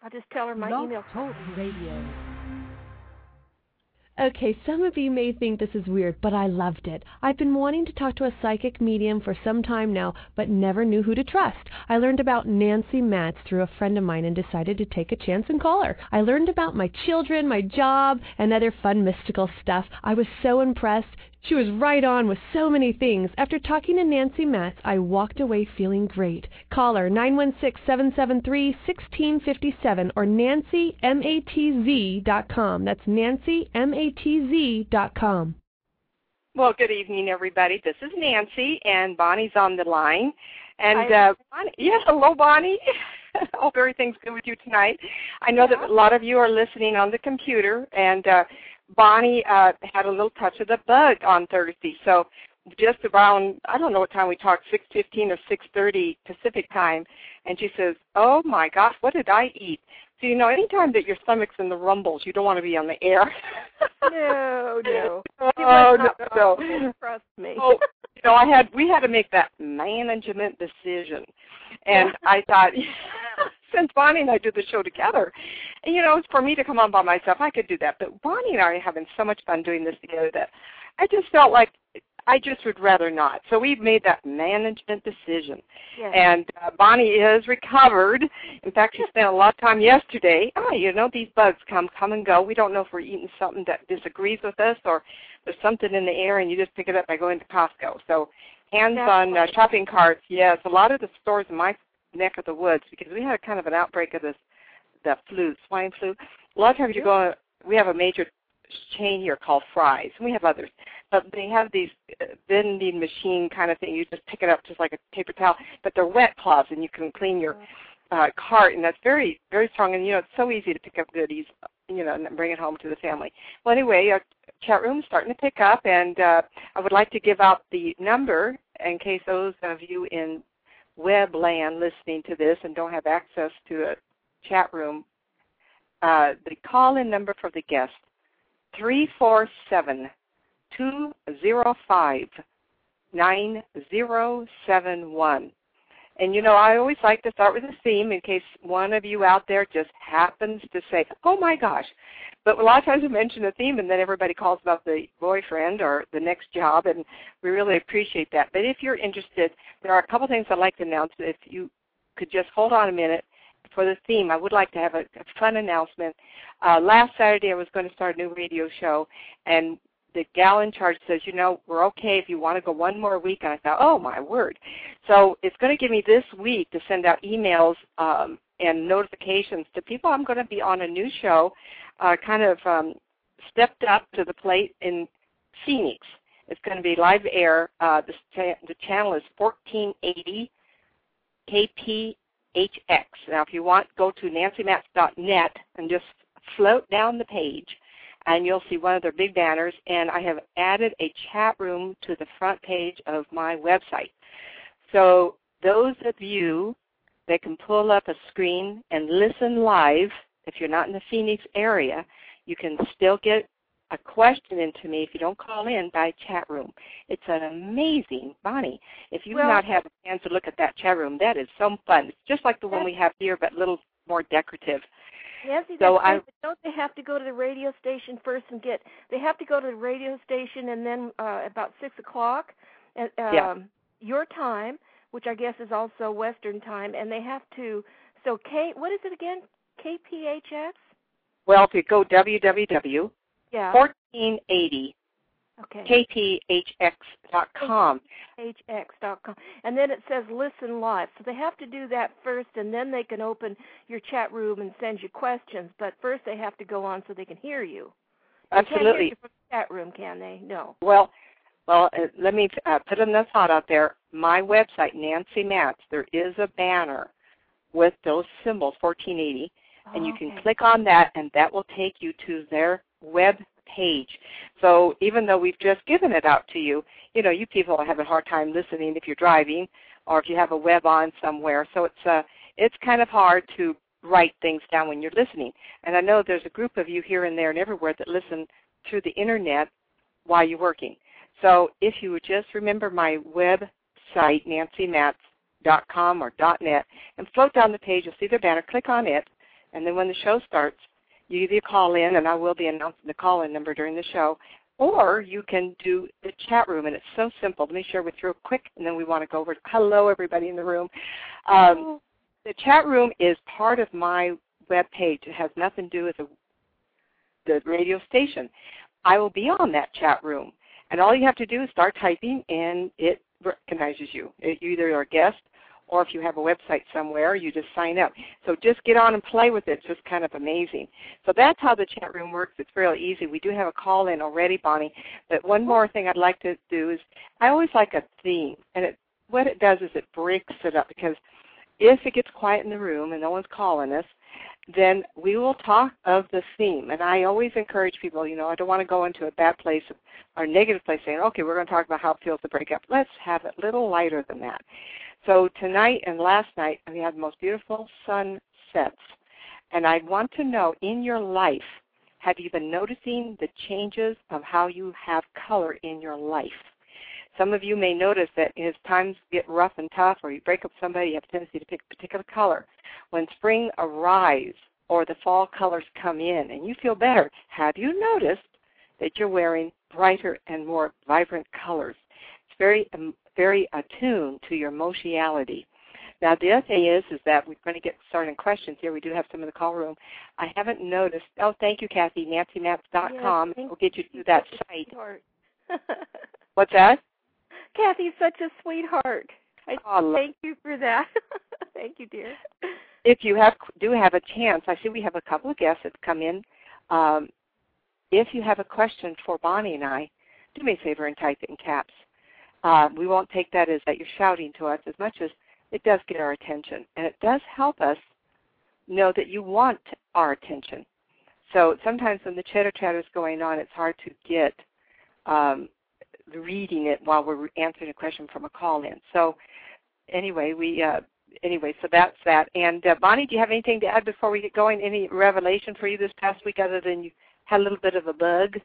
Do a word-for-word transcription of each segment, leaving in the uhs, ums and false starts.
I'll just tell her my Blog email. Talk Radio. Okay, some of you may think this is weird, but I loved it. I've been wanting to talk to a psychic medium for some time now, but never knew who to trust. I learned about Nancy Matz through a friend of mine and decided to take a chance and call her. I learned about my children, my job, and other fun mystical stuff. I was so impressed. She was right on with so many things. After talking to Nancy Matz, I walked away feeling great. Call her nine one six, seven seven three, one six five seven or nancy matz dot com. That's nancy matz dot com. Well, good evening, everybody. This is Nancy, and Bonnie's on the line. And uh, Bonnie, yeah, hello, Bonnie. Hope everything's good with you tonight. I know yeah. that a lot of you are listening on the computer, and uh, Bonnie uh, had a little touch of the bug on Thursday. So just around, I don't know what time we talked, six fifteen or six thirty Pacific time, and she says, oh, my gosh, what did I eat? So, you know, anytime that your stomach's in the rumbles, you don't want to be on the air. no, no. Oh, no, no, no. Trust me. Oh, you know, I had, we had to make that management decision. And I thought, since Bonnie and I do the show together, and, you know, for me to come on by myself, I could do that. But Bonnie and I are having so much fun doing this together that I just felt like I just would rather not. So we've made that management decision. Yes. And uh, Bonnie is recovered. In fact, she spent a lot of time yesterday. Oh, you know, these bugs come, come and go. We don't know if we're eating something that disagrees with us or there's something in the air and you just pick it up by going to Costco. So hands on uh, shopping carts, yes. A lot of the stores in my neck of the woods, because we had a kind of an outbreak of this, the flu, swine flu. A lot of times you go, we have a major chain here called Fry's, and we have others. But they have these vending machine kind of thing. You just pick it up just like a paper towel, but they're wet cloths, and you can clean your uh, cart, and that's very, very strong. And, you know, it's so easy to pick up goodies, you know, and bring it home to the family. Well, anyway, our chat room is starting to pick up, and uh, I would like to give out the number in case those of you in web land listening to this and don't have access to a chat room. Uh, the call-in number for the guest, three four seven, two zero five, nine zero seven one. And, you know, I always like to start with a theme in case one of you out there just happens to say, oh, my gosh. But a lot of times we mention a theme, and then everybody calls about the boyfriend or the next job, and we really appreciate that. But if you're interested, there are a couple things I'd like to announce. If you could just hold on a minute for the theme, I would like to have a, a fun announcement. Uh, last Saturday I was going to start a new radio show, and the gal in charge says, you know, we're okay if you want to go one more week. And I thought, oh, my word. So it's going to give me this week to send out emails um, and notifications to people. I'm going to be on a new show, uh, kind of um, stepped up to the plate in Phoenix. It's going to be live air. Uh, the, the channel is fourteen eighty K P H X. Now, if you want, go to nancy matz dot net and just float down the page, and you'll see one of their big banners, and I have added a chat room to the front page of my website. So those of you that can pull up a screen and listen live, if you're not in the Phoenix area, you can still get a question into me if you don't call in by chat room. It's an amazing, Bonnie, if you've well, not had a chance to look at that chat room, that is so fun. It's just like the one we have here, but a little more decorative. Nancy, so I, don't they have to go to the radio station first and get, they have to go to the radio station and then uh, about six o'clock at um, yeah. your time, which I guess is also Western time, and they have to, so K, what is it again, K P H X? Well, if you go w w w yeah. fourteen eighty okay. K P H X dot com. K P H X dot com. And then it says listen live. So they have to do that first, and then they can open your chat room and send you questions. But first they have to go on so they can hear you. They Absolutely. can't hear you from the chat room, can they? No. Well, well, uh, let me uh, put in this thought out there. My website, Nancy Matz, there is a banner with those symbols, fourteen eighty, oh, and you okay. can click on that, and that will take you to their web page. So even though we've just given it out to you, you know, you people have a hard time listening if you're driving or if you have a web on somewhere. So it's uh, it's kind of hard to write things down when you're listening. And I know there's a group of you here and there and everywhere that listen through the Internet while you're working. So if you would just remember my website, nancy matz dot com or .net, and float down the page, you'll see their banner. Click on it, And then when the show starts, you either call in, and I will be announcing the call-in number during the show, or you can do the chat room, and it's so simple. Let me share with you real quick, and then we want to go over to hello, everybody in the room. Um, the chat room is part of my web page. It has nothing to do with the, the radio station. I will be on that chat room, and all you have to do is start typing, and it recognizes you. It, you either are a guest, or if you have a website somewhere, you just sign up. So just get on and play with it. It's just kind of amazing. So that's how the chat room works. It's really easy. We do have a call-in already, Bonnie. But one more thing I'd like to do is I always like a theme. And it, what it does is it breaks it up, because if it gets quiet in the room and no one's calling us, then we will talk of the theme. And I always encourage people, you know, I don't want to go into a bad place or a negative place saying, okay, we're going to talk about how it feels to break up. Let's have it a little lighter than that. So tonight and last night, we had the most beautiful sunsets. And I want to know, in your life, have you been noticing the changes of how you have color in your life? Some of you may notice that as times get rough and tough, or you break up somebody, you have a tendency to pick a particular color. When spring arrives or the fall colors come in and you feel better, have you noticed that you're wearing brighter and more vibrant colors? It's very um, very attuned to your emotionality. Now, the other thing is, is that we're going to get started in questions here. We do have some in the call room. I haven't noticed. Oh, thank you, Kathy. Nancy Matz dot com. Yes, we'll get you to that site. Sweetheart. What's that? Kathy's such a sweetheart. I oh, thank you for that. Thank you, dear. If you have do have a chance, I see we have a couple of guests that come in. Um, if you have a question for Bonnie and I, do me a favor and type it in caps. Uh, we won't take that as that you're shouting to us as much as it does get our attention. And it does help us know that you want our attention. So sometimes when the chitter-chatter is going on, it's hard to get um, reading it while we're answering a question from a call-in. So anyway, we uh, anyway, so that's that. And uh, Bonnie, do you have anything to add before we get going? Any revelation for you this past week other than you had a little bit of a bug?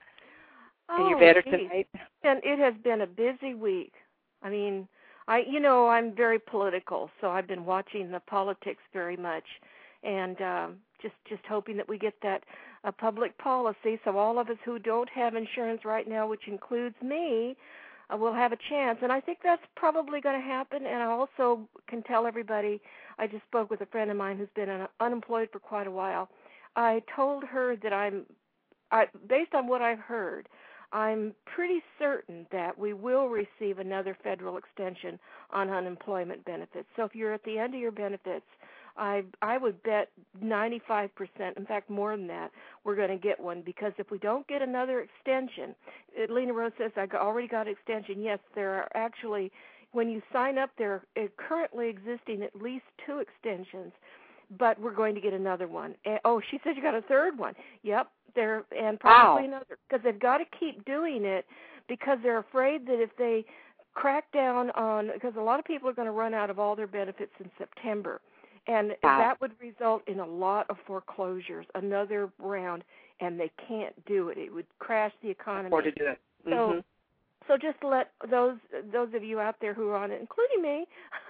Oh, and you're better geez. tonight? And it has been a busy week. I mean, I you know, I'm very political, so I've been watching the politics very much, and um, just just hoping that we get that uh, public policy, so all of us who don't have insurance right now, which includes me, uh, will have a chance. And I think that's probably going to happen. And I also can tell everybody, I just spoke with a friend of mine who's been un- unemployed for quite a while. I told her that I'm, I, based on what I've heard, I'm pretty certain that we will receive another federal extension on unemployment benefits. So if you're at the end of your benefits, I I would bet ninety-five percent, in fact more than that, we're going to get one, because if we don't get another extension, Lena Rose says I already got an extension. Yes, there are actually, when you sign up, there are currently existing at least two extensions, but we're going to get another one. And, oh, she said you got a third one. Yep, there and probably wow. another, because they've got to keep doing it, because they're afraid that if they crack down on, because a lot of people are going to run out of all their benefits in September. And wow. that would result in a lot of foreclosures, another round, and they can't do it. It would crash the economy. Or to do it. So, Mm-hmm. so just let those those of you out there who are on it, including me,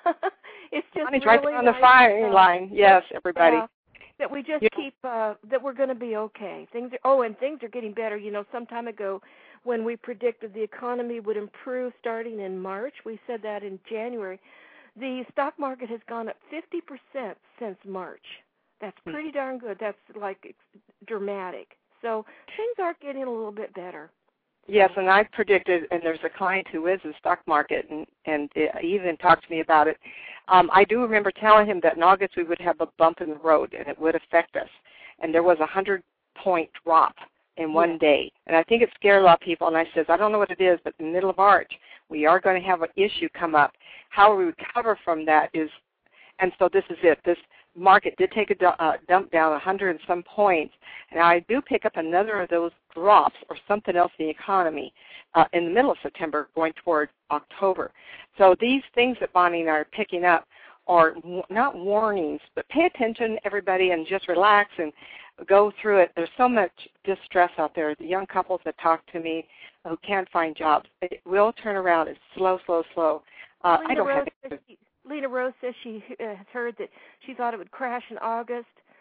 it's just Bonnie's really right on the nice, firing uh, line. Yes, everybody. Uh, that we just yeah. keep uh, that we're going to be okay. Things are oh, and things are getting better. You know, some time ago, when we predicted the economy would improve starting in March, we said that in January. The stock market has gone up fifty percent since March. That's pretty darn good. That's like dramatic. So things are getting a little bit better. Yes, and I predicted, and there's a client who is in the stock market, and, and he even talked to me about it. Um, I do remember telling him that in August we would have a bump in the road, and it would affect us. And there was a hundred-point drop in one yeah. day. And I think it scared a lot of people, and I says, I don't know what it is, but in the middle of March, we are going to have an issue come up. How we recover from that is, and so this is it. This market did take a uh, dump down one hundred and some points, and I do pick up another of those drops or something else in the economy uh, in the middle of September going toward October. So these things that Bonnie and I are picking up are w- not warnings, but pay attention, everybody, and just relax and go through it. There's so much distress out there. The young couples that talk to me who can't find jobs, it will turn around. It's slow, slow, slow. Uh, I don't Rose have says she, Lena Rose says she has heard that she thought it would crash in August.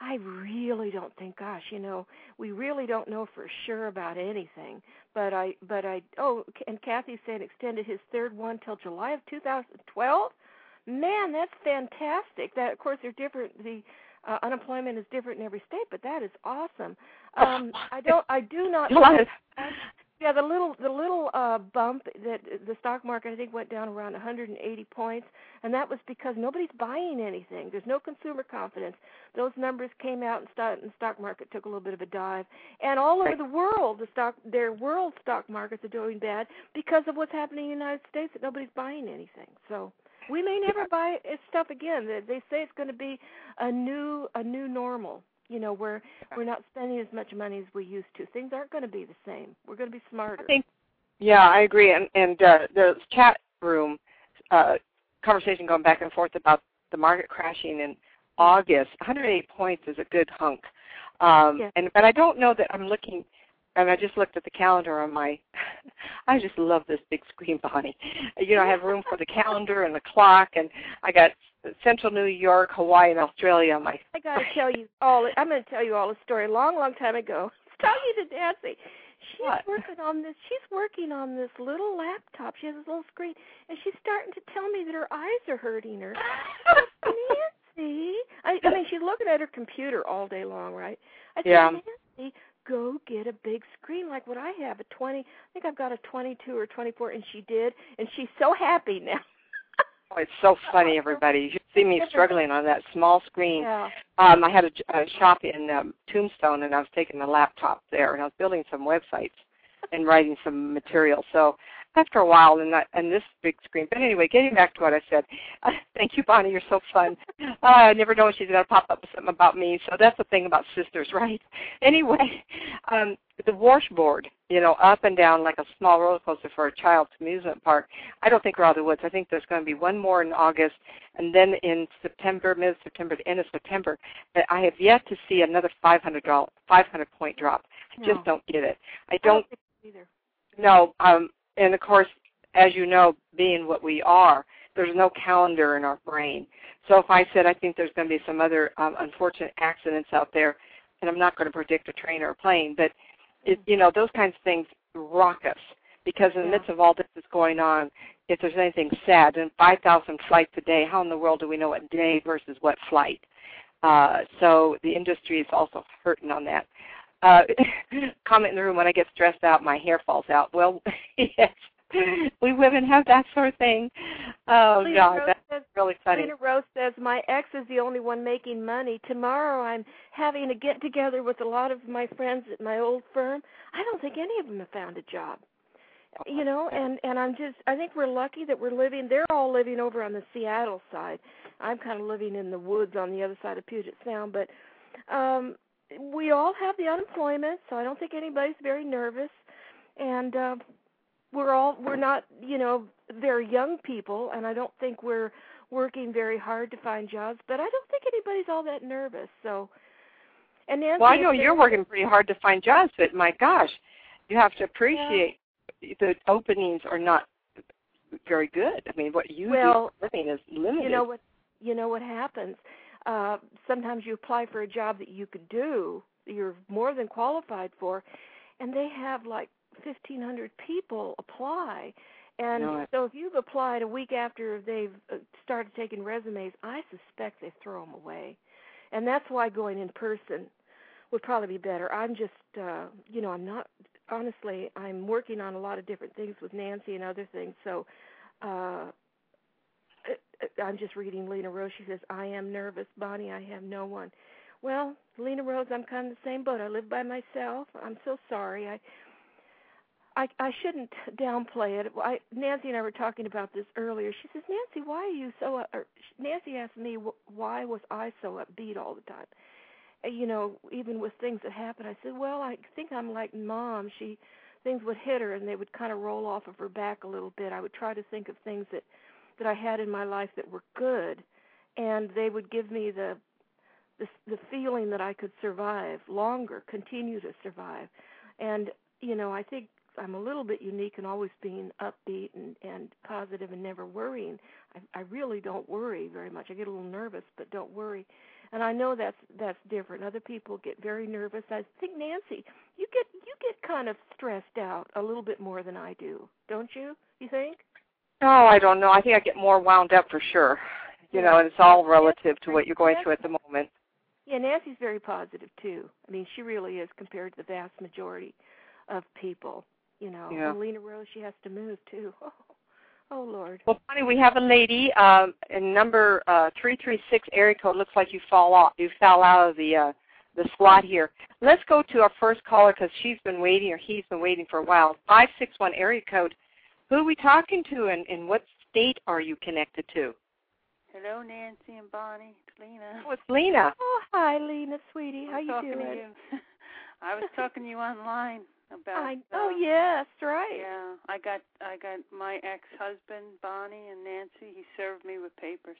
I really don't think, gosh, you know, we really don't know for sure about anything. But I, but I, oh, and Kathy's saying extended his third one till July of two thousand twelve. Man, that's fantastic. That, of course, they're different. The uh, unemployment is different in every state, but that is awesome. Um, I don't, I do not. Yeah, the little the little uh, bump that the stock market I think went down around one hundred eighty points, and that was because nobody's buying anything. There's no consumer confidence. Those numbers came out, and stock and the stock market took a little bit of a dive. And all over the world, the stock their world stock markets are doing bad because of what's happening in the United States. That nobody's buying anything. So we may never buy stuff again. They say it's going to be a new a new normal. You know, we're we're not spending as much money as we used to. Things aren't going to be the same. We're going to be smarter. I think, yeah, I agree. And and uh, the chat room uh, conversation going back and forth about the market crashing in August. one hundred eight points is a good hunk. Um, yeah. And but I don't know that I'm looking. And I just looked at the calendar on my. I just love this big screen, Bonnie. You know, I have room for the calendar and the clock, and I got Central New York, Hawaii, and Australia on my. I got to tell you all. I'm going to tell you all a story. A long, long time ago, I was talking to Nancy. She's what? working on this. She's working on this little laptop. She has this little screen, and she's starting to tell me that her eyes are hurting her. Nancy, I, I mean, she's looking at her computer all day long, right? I said, yeah. Nancy, go get a big screen like what I have, a twenty. I think I've got a twenty-two or twenty-four, and she did, and she's so happy now. Oh, it's so funny, everybody. You should see me struggling on that small screen. Yeah. Um, I had a, a shop in um, Tombstone, and I was taking a laptop there, and I was building some websites and writing some material. So after a while, and, that, and this big screen. But anyway, getting back to what I said, uh, thank you, Bonnie. You're so fun. Uh, I never know when she's going to pop up with something about me. So that's the thing about sisters, right? Anyway, um, the washboard, you know, up and down like a small roller coaster for a child's amusement park. I don't think we're out of the woods. I think there's going to be one more in August, and then in September, mid-September, the end of September. But I have yet to see another five hundred point drop. I just No. don't get it. I I don't, don't think so either. No, um, and of course, as you know, being what we are, there's no calendar in our brain. So if I said I think there's going to be some other um, unfortunate accidents out there, and I'm not going to predict a train or a plane, but it, you know, those kinds of things rock us because in the Yeah. midst of all this that's going on, if there's anything sad, and five thousand flights a day, how in the world do we know what day versus what flight? Uh, so the industry is also hurting on that. Uh, comment in the room, when I get stressed out, my hair falls out. Well, yes, we women have that sort of thing. Oh, Lena God, Rose that's says, really funny. Lena Rose says, my ex is the only one making money. Tomorrow I'm having a get-together with a lot of my friends at my old firm. I don't think any of them have found a job. You know, and, and I'm just, I think we're lucky that we're living, they're all living over on the Seattle side. I'm kind of living in the woods on the other side of Puget Sound, but um, we all have the unemployment, so I don't think anybody's very nervous. And uh, we're all, we're not, you know, very young people, and I don't think we're working very hard to find jobs, but I don't think anybody's all that nervous. So, and Nancy, well, I know you're working pretty hard to find jobs, but my gosh, you have to appreciate yeah. the openings are not very good. I mean, what you well, do for a living is limited. You know what? You know what happens? Uh, sometimes you apply for a job that you could do, you're more than qualified for, and they have like fifteen hundred people apply. And no, so if you've applied a week after they've started taking resumes, I suspect they throw them away. And that's why going in person would probably be better. I'm just, uh, you know, I'm not, honestly, I'm working on a lot of different things with Nancy and other things. So uh, I'm just reading Lena Rose. She says, I am nervous, Bonnie. I have no one. Well, Lena Rose, I'm kind of the same boat. I live by myself. I'm so sorry. I I, I shouldn't downplay it. I, Nancy and I were talking about this earlier. She says, Nancy, why are you so, uh, or Nancy asked me, why was I so upbeat all the time? You know, even with things that happen. I said, well, I think I'm like Mom. She, things would hit her and they would kind of roll off of her back a little bit. I would try to think of things that, that I had in my life that were good, and they would give me the, the, the feeling that I could survive longer, continue to survive. And, you know, I think I'm a little bit unique in always being upbeat and, and positive and never worrying. I, I really don't worry very much. I get a little nervous, but don't worry. And I know that's that's different. Other people get very nervous. I think, Nancy, you get you get kind of stressed out a little bit more than I do, don't you? You think? Oh, I don't know. I think I get more wound up for sure. You yeah. know, and it's all relative to what you're going through at the moment. Yeah, Nancy's very positive too. I mean, she really is compared to the vast majority of people. You know, yeah. and Lena Rose, she has to move too. Oh, oh Lord. Well, Bonnie, we have a lady um, in number uh, three three six area code. Looks like you fall off. You fell out of the uh, the slot here. Let's go to our first caller because she's been waiting or he's been waiting for a while. five six one area code. Who are we talking to, and in what state are you connected to? Hello, Nancy and Bonnie. It's Lena. Oh, it's Lena. Oh, hi, Lena, sweetie. How I'm you talking doing? To you. I was talking to you online about. I, uh, oh yes, right. Yeah, I got I got my ex-husband Bonnie and Nancy. He served me with papers.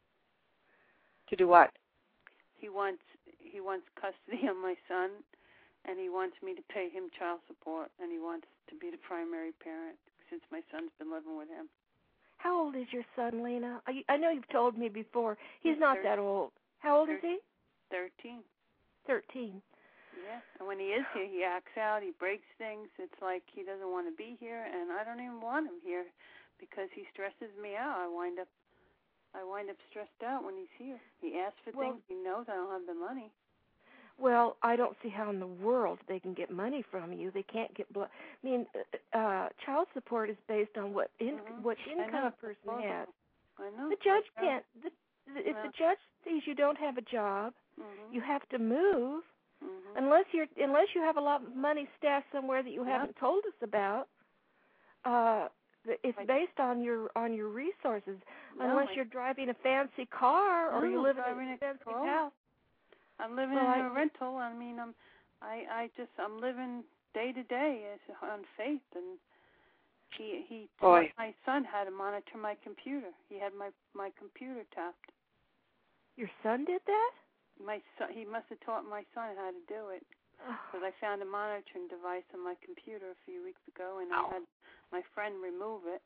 To do what? He wants he wants custody of my son, and he wants me to pay him child support, and he wants to be the primary parent since my son's been living with him. How old is your son, Lena? I, I know you've told me before. He's, He's not thir- that old. How old thir- is he? Thirteen. Thirteen. Yeah, and when he is here, he acts out. He breaks things. It's like he doesn't want to be here, and I don't even want him here because he stresses me out. I wind up, I wind up stressed out when he's here. He asks for well, things. He knows I don't have the money. Well, I don't see how in the world they can get money from you. They can't get blood. I mean, uh, child support is based on what in, mm-hmm. what income a person has. I know. The judge can't. The, the, if well, the judge sees you don't have a job, mm-hmm. you have to move. Mm-hmm. Unless you're unless you have a lot of money stashed somewhere that you yep. haven't told us about, uh, it's I, based on your on your resources. No, unless I, you're driving a fancy car or no, you live in in a fancy control. house. I'm living well, in I, a rental. I mean, I'm I I just I'm living day to day as on faith, and he he Boy. my son had to monitor my computer. He had my my computer tapped. Your son did that? My son, he must have taught my son how to do it, because I found a monitoring device on my computer a few weeks ago, and I had my friend remove it,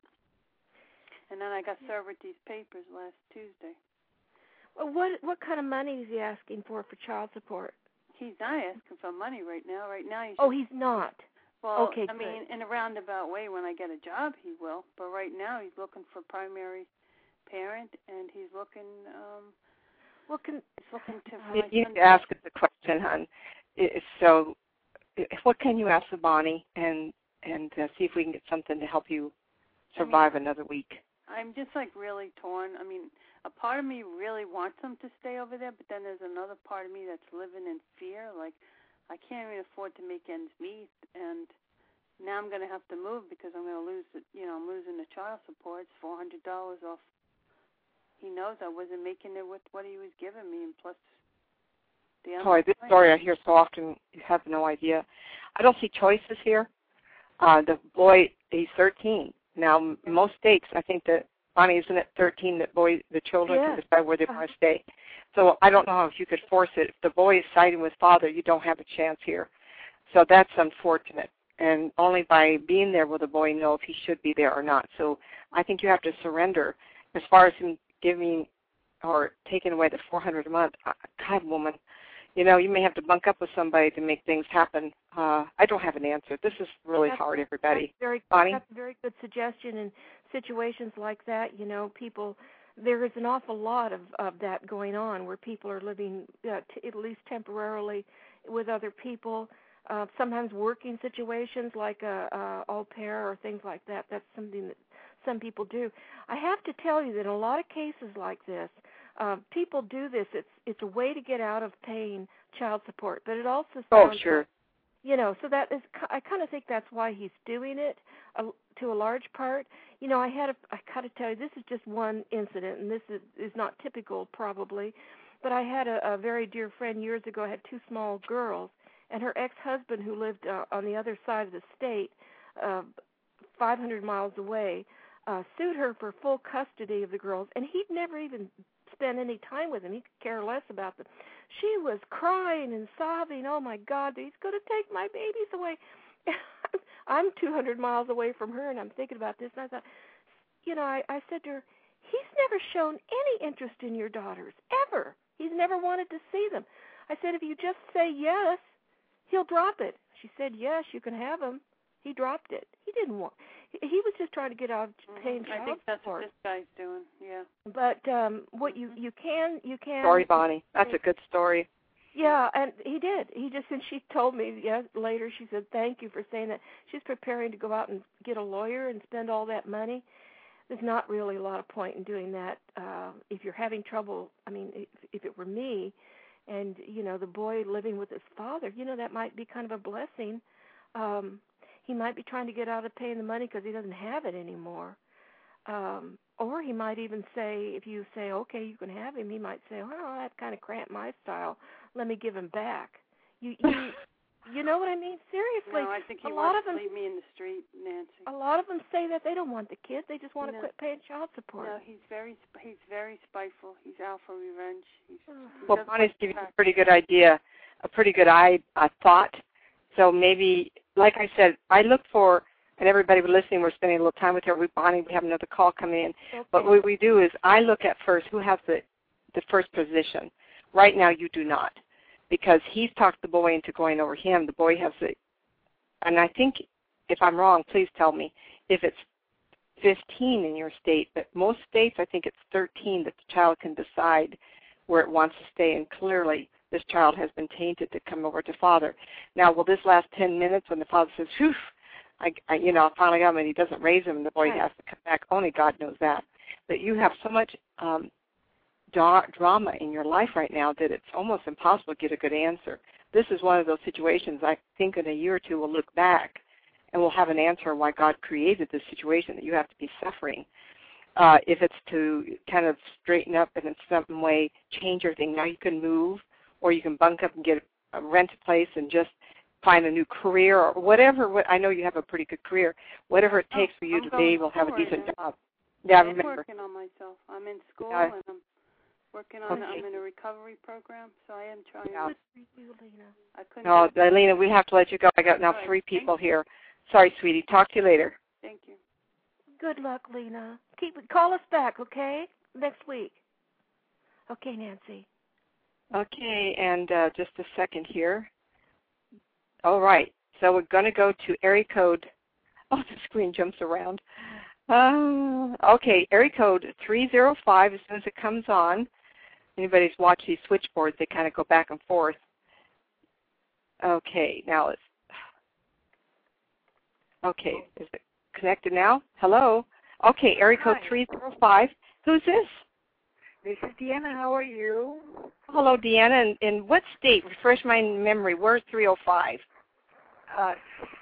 and then I got served with these papers last Tuesday. Well, what what kind of money is he asking for for child support? He's not asking for money right now. Right now he's oh, just, he's not. Well, okay, I mean, good. in a roundabout way, when I get a job, he will. But right now he's looking for primary parent, and he's looking. Um, Well, can, looking to you, you need to ask us the question, hon. It, so, what can you ask of Bonnie, and and uh, see if we can get something to help you survive I mean, another week? I'm just like really torn. I mean, a part of me really wants him to stay over there, but then there's another part of me that's living in fear. Like, I can't even afford to make ends meet, and now I'm going to have to move because I'm going to lose. The, you know, I'm losing the child support. It's four hundred dollars off. He knows I wasn't making it with what he was giving me, and plus the other. Boy, this story I hear so often, you have no idea. I don't see choices here. Uh, the boy, he's thirteen. Now, yeah. most states, I think that, Bonnie, isn't it thirteen that boy, the children yeah. can decide where they want to stay? So I don't know if you could force it. If the boy is siding with father, you don't have a chance here. So that's unfortunate. And only by being there will the boy know if he should be there or not. So I think you have to surrender. As far as him giving or taking away the four hundred dollars a month, God, woman, you know, you may have to bunk up with somebody to make things happen. Uh, I don't have an answer. This is really that's, hard, everybody. That's, very, Bonnie? that's a very good suggestion in situations like that. You know, people, there is an awful lot of, of that going on where people are living uh, t- at least temporarily with other people, uh, sometimes working situations like a, a au pair or things like that. That's something that some people do. I have to tell you that in a lot of cases like this, uh, people do this. It's it's a way to get out of paying child support, but it also sounds oh sure, like, you know. So that is, I kind of think that's why he's doing it uh, to a large part. You know, I had a, I got to tell you, this is just one incident, and this is is not typical probably, but I had a, a very dear friend years ago. Had two small girls, and her ex-husband, who lived uh, on the other side of the state, uh, five hundred miles away. Uh, sued her for full custody of the girls, and he'd never even spent any time with them. He could care less about them. She was crying and sobbing, oh, my God, he's going to take my babies away. I'm two hundred miles away from her, and I'm thinking about this, and I thought, you know, I, I said to her, he's never shown any interest in your daughters, ever. He's never wanted to see them. I said, if you just say yes, he'll drop it. She said, yes, you can have him. He dropped it. He didn't want. He was just trying to get out of paying child I think that's support. what this guy's doing. Yeah. But um, what you you can you can. Story, Bonnie. That's a good story. Yeah, and he did. He just and she told me yeah later. She said, thank you for saying that. She's preparing to go out and get a lawyer and spend all that money. There's not really a lot of point in doing that uh, if you're having trouble. I mean, if, if it were me, and you know the boy living with his father, you know that might be kind of a blessing. Um, he might be trying to get out of paying the money because he doesn't have it anymore. Um, or he might even say, if you say, okay, you can have him, he might say, oh, that kind of cramped my style. Let me give him back. You, you, you know what I mean? Seriously. No, I think he a wants lot of them, to leave me in the street, Nancy. A lot of them say that they don't want the kids; they just want no. to quit paying child support. No, he's very, he's very spiteful. He's out for revenge. He's, he well, doesn't Bonnie's like giving you the a pretty good idea, a pretty good eye, uh, thought. So maybe, like I said, I look for, and everybody listening, we're spending a little time with her. We, Bonnie, we have another call coming in. Okay. But what we do is I look at first who has the, the first position. Right now you do not, because he's talked the boy into going over him. The boy has the, and I think, if I'm wrong, please tell me, if it's fifteen in your state, but most states I think it's thirteen that the child can decide where it wants to stay, and clearly this child has been tainted to come over to father. Now, will this last ten minutes when the father says, whew, I, I, you know, I finally got him, and he doesn't raise him, and the boy right. has to come back? Only God knows that. But you have so much um, da- drama in your life right now that it's almost impossible to get a good answer. This is one of those situations I think in a year or two we'll look back and we'll have an answer on why God created this situation that you have to be suffering. Uh, if it's to kind of straighten up and in some way change everything, now you can move, or you can bunk up and get a, rent a place and just find a new career or whatever. What, I know you have a pretty good career. Whatever it takes for you I'm to be able to have a right decent now. job. Yeah, I I'm remember. working on myself. I'm in school Yeah. and I'm working on. Okay. I'm in a recovery program, so I am trying. Yeah. I couldn't. No, Lena, we have to let you go. I got now Right. three people here. Sorry, sweetie. Talk to you later. Thank you. Good luck, Lena. Keep call us back, okay? Next week. Okay, Nancy. Okay, and uh, just a second here. All right, so we're going to go to area code. Oh, the screen jumps around. Uh, okay, area code three zero five. As soon as it comes on, anybody's watched these switchboards, they kind of go back and forth. Okay, now it's. Okay, is it connected now? Hello? Okay, area code three zero five. Who's this? This is Deanna. How are you? Hello, Deanna. And in, in what state? Refresh my memory. Where's three oh five? Uh,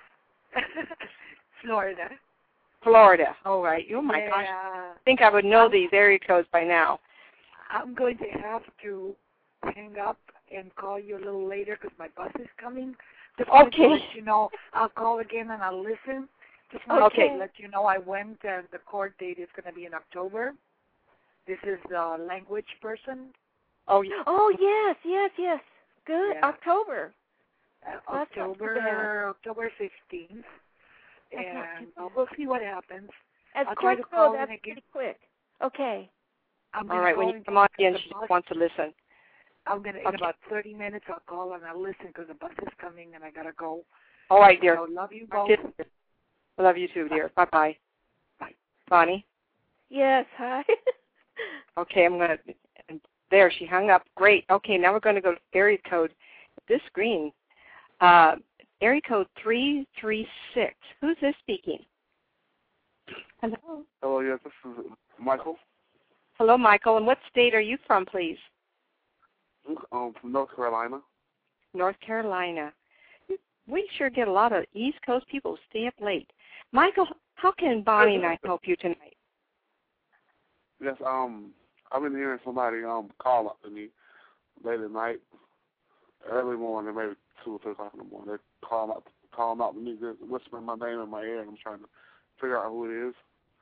Florida. Florida. All right. Oh, my yeah. gosh. I think I would know I'm, these area codes by now. I'm going to have to hang up and call you a little later because my bus is coming. Just wanted Okay. to let you know, I'll call again and I'll listen. Just wanted Okay. to let you know I went and the court date is going to be in October. This is the language person. Oh, yeah. Oh, yes, yes, yes. Good. Yeah. October. Uh, Well, that's not too October October fifteenth. That's not too And bad. uh, we'll see what happens. As I'll try quick, to call though, in that's again. pretty quick. Okay. I'm All gonna right. call When you in come on because again, the she bus- wants to listen. I'm gonna in Okay. about thirty minutes. I'll call and I'll listen because the bus is coming and I gotta go. All right, dear. So love you both. I love you too, dear. Bye-bye. Bye. Bonnie? Yes, hi. Okay, I'm going to, there, she hung up. Great. Okay, now we're going to go to area code, this screen, uh, area code three three six. Who's this speaking? Hello? Hello, yes, this is Michael. Hello, Michael. And what state are you from, please? Um, from North Carolina. North Carolina. We sure get a lot of East Coast people who stay up late. Michael, how can Bonnie and I help you tonight? Yes, um, I've been hearing somebody um call up to me late at night, early morning, maybe two or three o'clock in the morning. They call up, calling out to me, just whispering my name in my ear, and I'm trying to figure out who it is.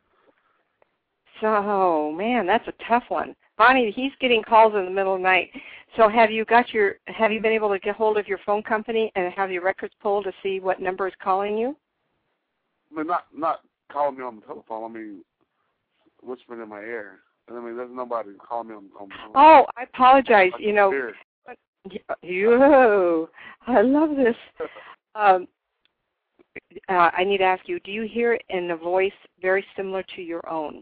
So, man, that's a tough one. Bonnie, he's getting calls in the middle of the night. So have you got your, have you been able to get hold of your phone company and have your records pulled to see what number is calling you? I mean, not not calling me on the telephone. I mean, whispering in my ear. I mean, there's nobody calling me on. on, on oh, I apologize. on you know, spirit. you. I love this. Um, uh, I need to ask you: do you hear it in a voice very similar to your own?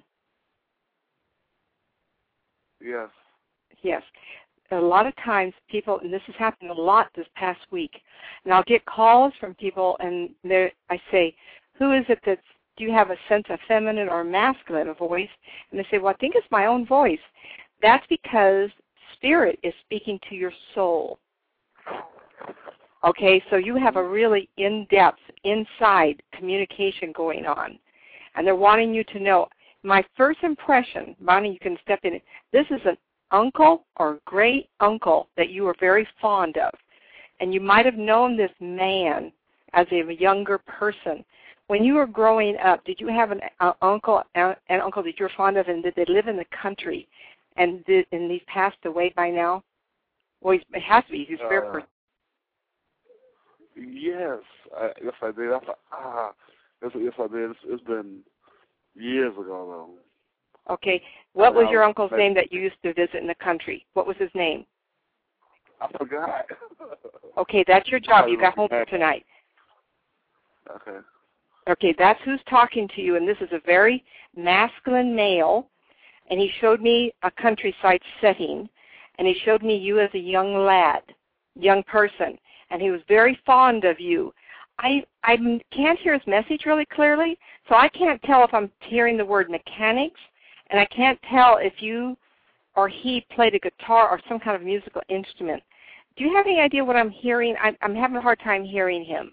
Yes. Yes. A lot of times people, and this has happened a lot this past week, and I'll get calls from people, and I say, who is it that's, do you have a sense of feminine or masculine voice? And they say, well, I think it's my own voice. That's because Spirit is speaking to your soul. Okay, so you have a really in-depth, inside communication going on, and they're wanting you to know. My first impression, Bonnie, you can step in, this is an uncle or great uncle that you were very fond of, and you might have known this man as a younger person. When you were growing up, did you have an uh, uncle, uh, an uncle that you were fond of, and did they live in the country, and did, and he's passed away by now? Well, he's, it has to be. He's a spirit uh, person. Yes, I, yes, I did. I thought, ah, yes, yes, I did. It's, it's been years ago, though. Okay. What was your uncle's like, name that you used to visit in the country? What was his name? I forgot. Okay, that's your job. You got homework tonight. Okay. Okay, that's who's talking to you, and this is a very masculine male, and he showed me a countryside setting, and he showed me you as a young lad, young person, and he was very fond of you. I I can't hear his message really clearly, so I can't tell if I'm hearing the word mechanics, and I can't tell if you or he played a guitar or some kind of musical instrument. Do you have any idea what I'm hearing? I'm, I'm having a hard time hearing him.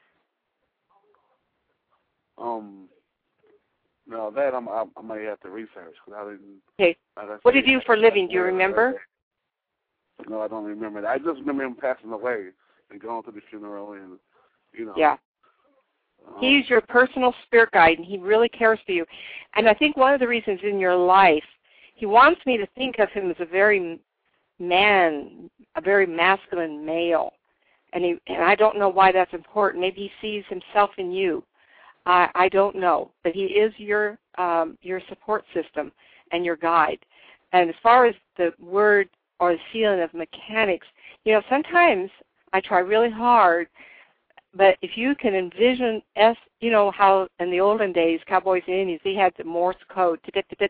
Um, no, that I'm, I, I may have to research because I didn't. Okay. Like what did you do for a living? Do you remember? No, I don't remember. I just remember him passing away and going to the funeral, and you know. Yeah. Um, He's your personal spirit guide, and he really cares for you. And I think one of the reasons in your life, he wants me to think of him as a very man, a very masculine male. And he, and I don't know why that's important. Maybe he sees himself in you. I, I don't know. But he is your um, your support system and your guide. And as far as the word or the feeling of mechanics, you know, sometimes I try really hard, but if you can envision, S, you know, how in the olden days, Cowboys and Indians, they had the Morse code,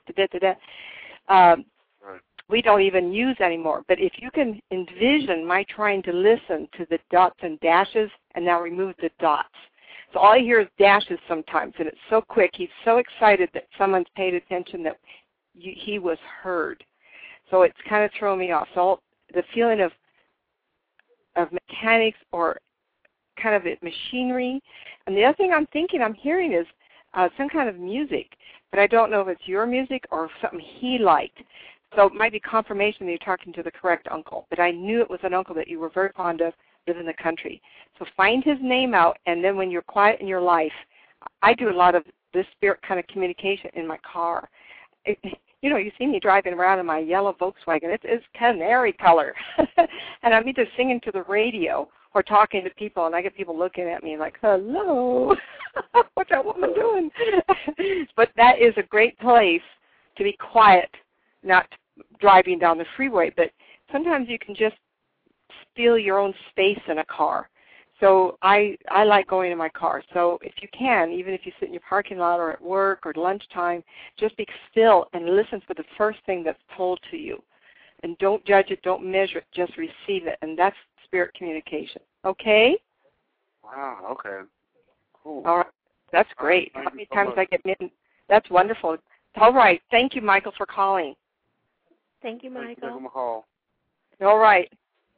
um, right. We don't even use anymore. But if you can envision my trying to listen to the dots and dashes and now remove the dots. So all I hear is dashes sometimes, and it's so quick. He's so excited that someone's paid attention that you, he was heard. So it's kind of throwing me off. So the feeling of of mechanics or kind of machinery. And the other thing I'm thinking I'm hearing is uh, some kind of music, but I don't know if it's your music or something he liked. So it might be confirmation that you're talking to the correct uncle, but I knew it was an uncle that you were very fond of, live in the country. So find his name out, and then when you're quiet in your life, I do a lot of this spirit kind of communication in my car. It, you know, you see me driving around in my yellow Volkswagen. It's, it's canary color. And I'm either singing to the radio or talking to people, and I get people looking at me like, hello, what's that woman doing? But that is a great place to be quiet, not driving down the freeway. But sometimes you can just feel your own space in a car. So I, I like going in my car. So if you can, even if you sit in your parking lot or at work or lunchtime, just be still and listen for the first thing that's told to you. And don't judge it, don't measure it, just receive it. And that's spirit communication. Okay? Wow, okay. Cool. All right. That's great. Thank How many so times much. I get in? That's wonderful. All right. Thank you, Michael, for calling. Thank you, Thank you for Michael. taking my call. All right.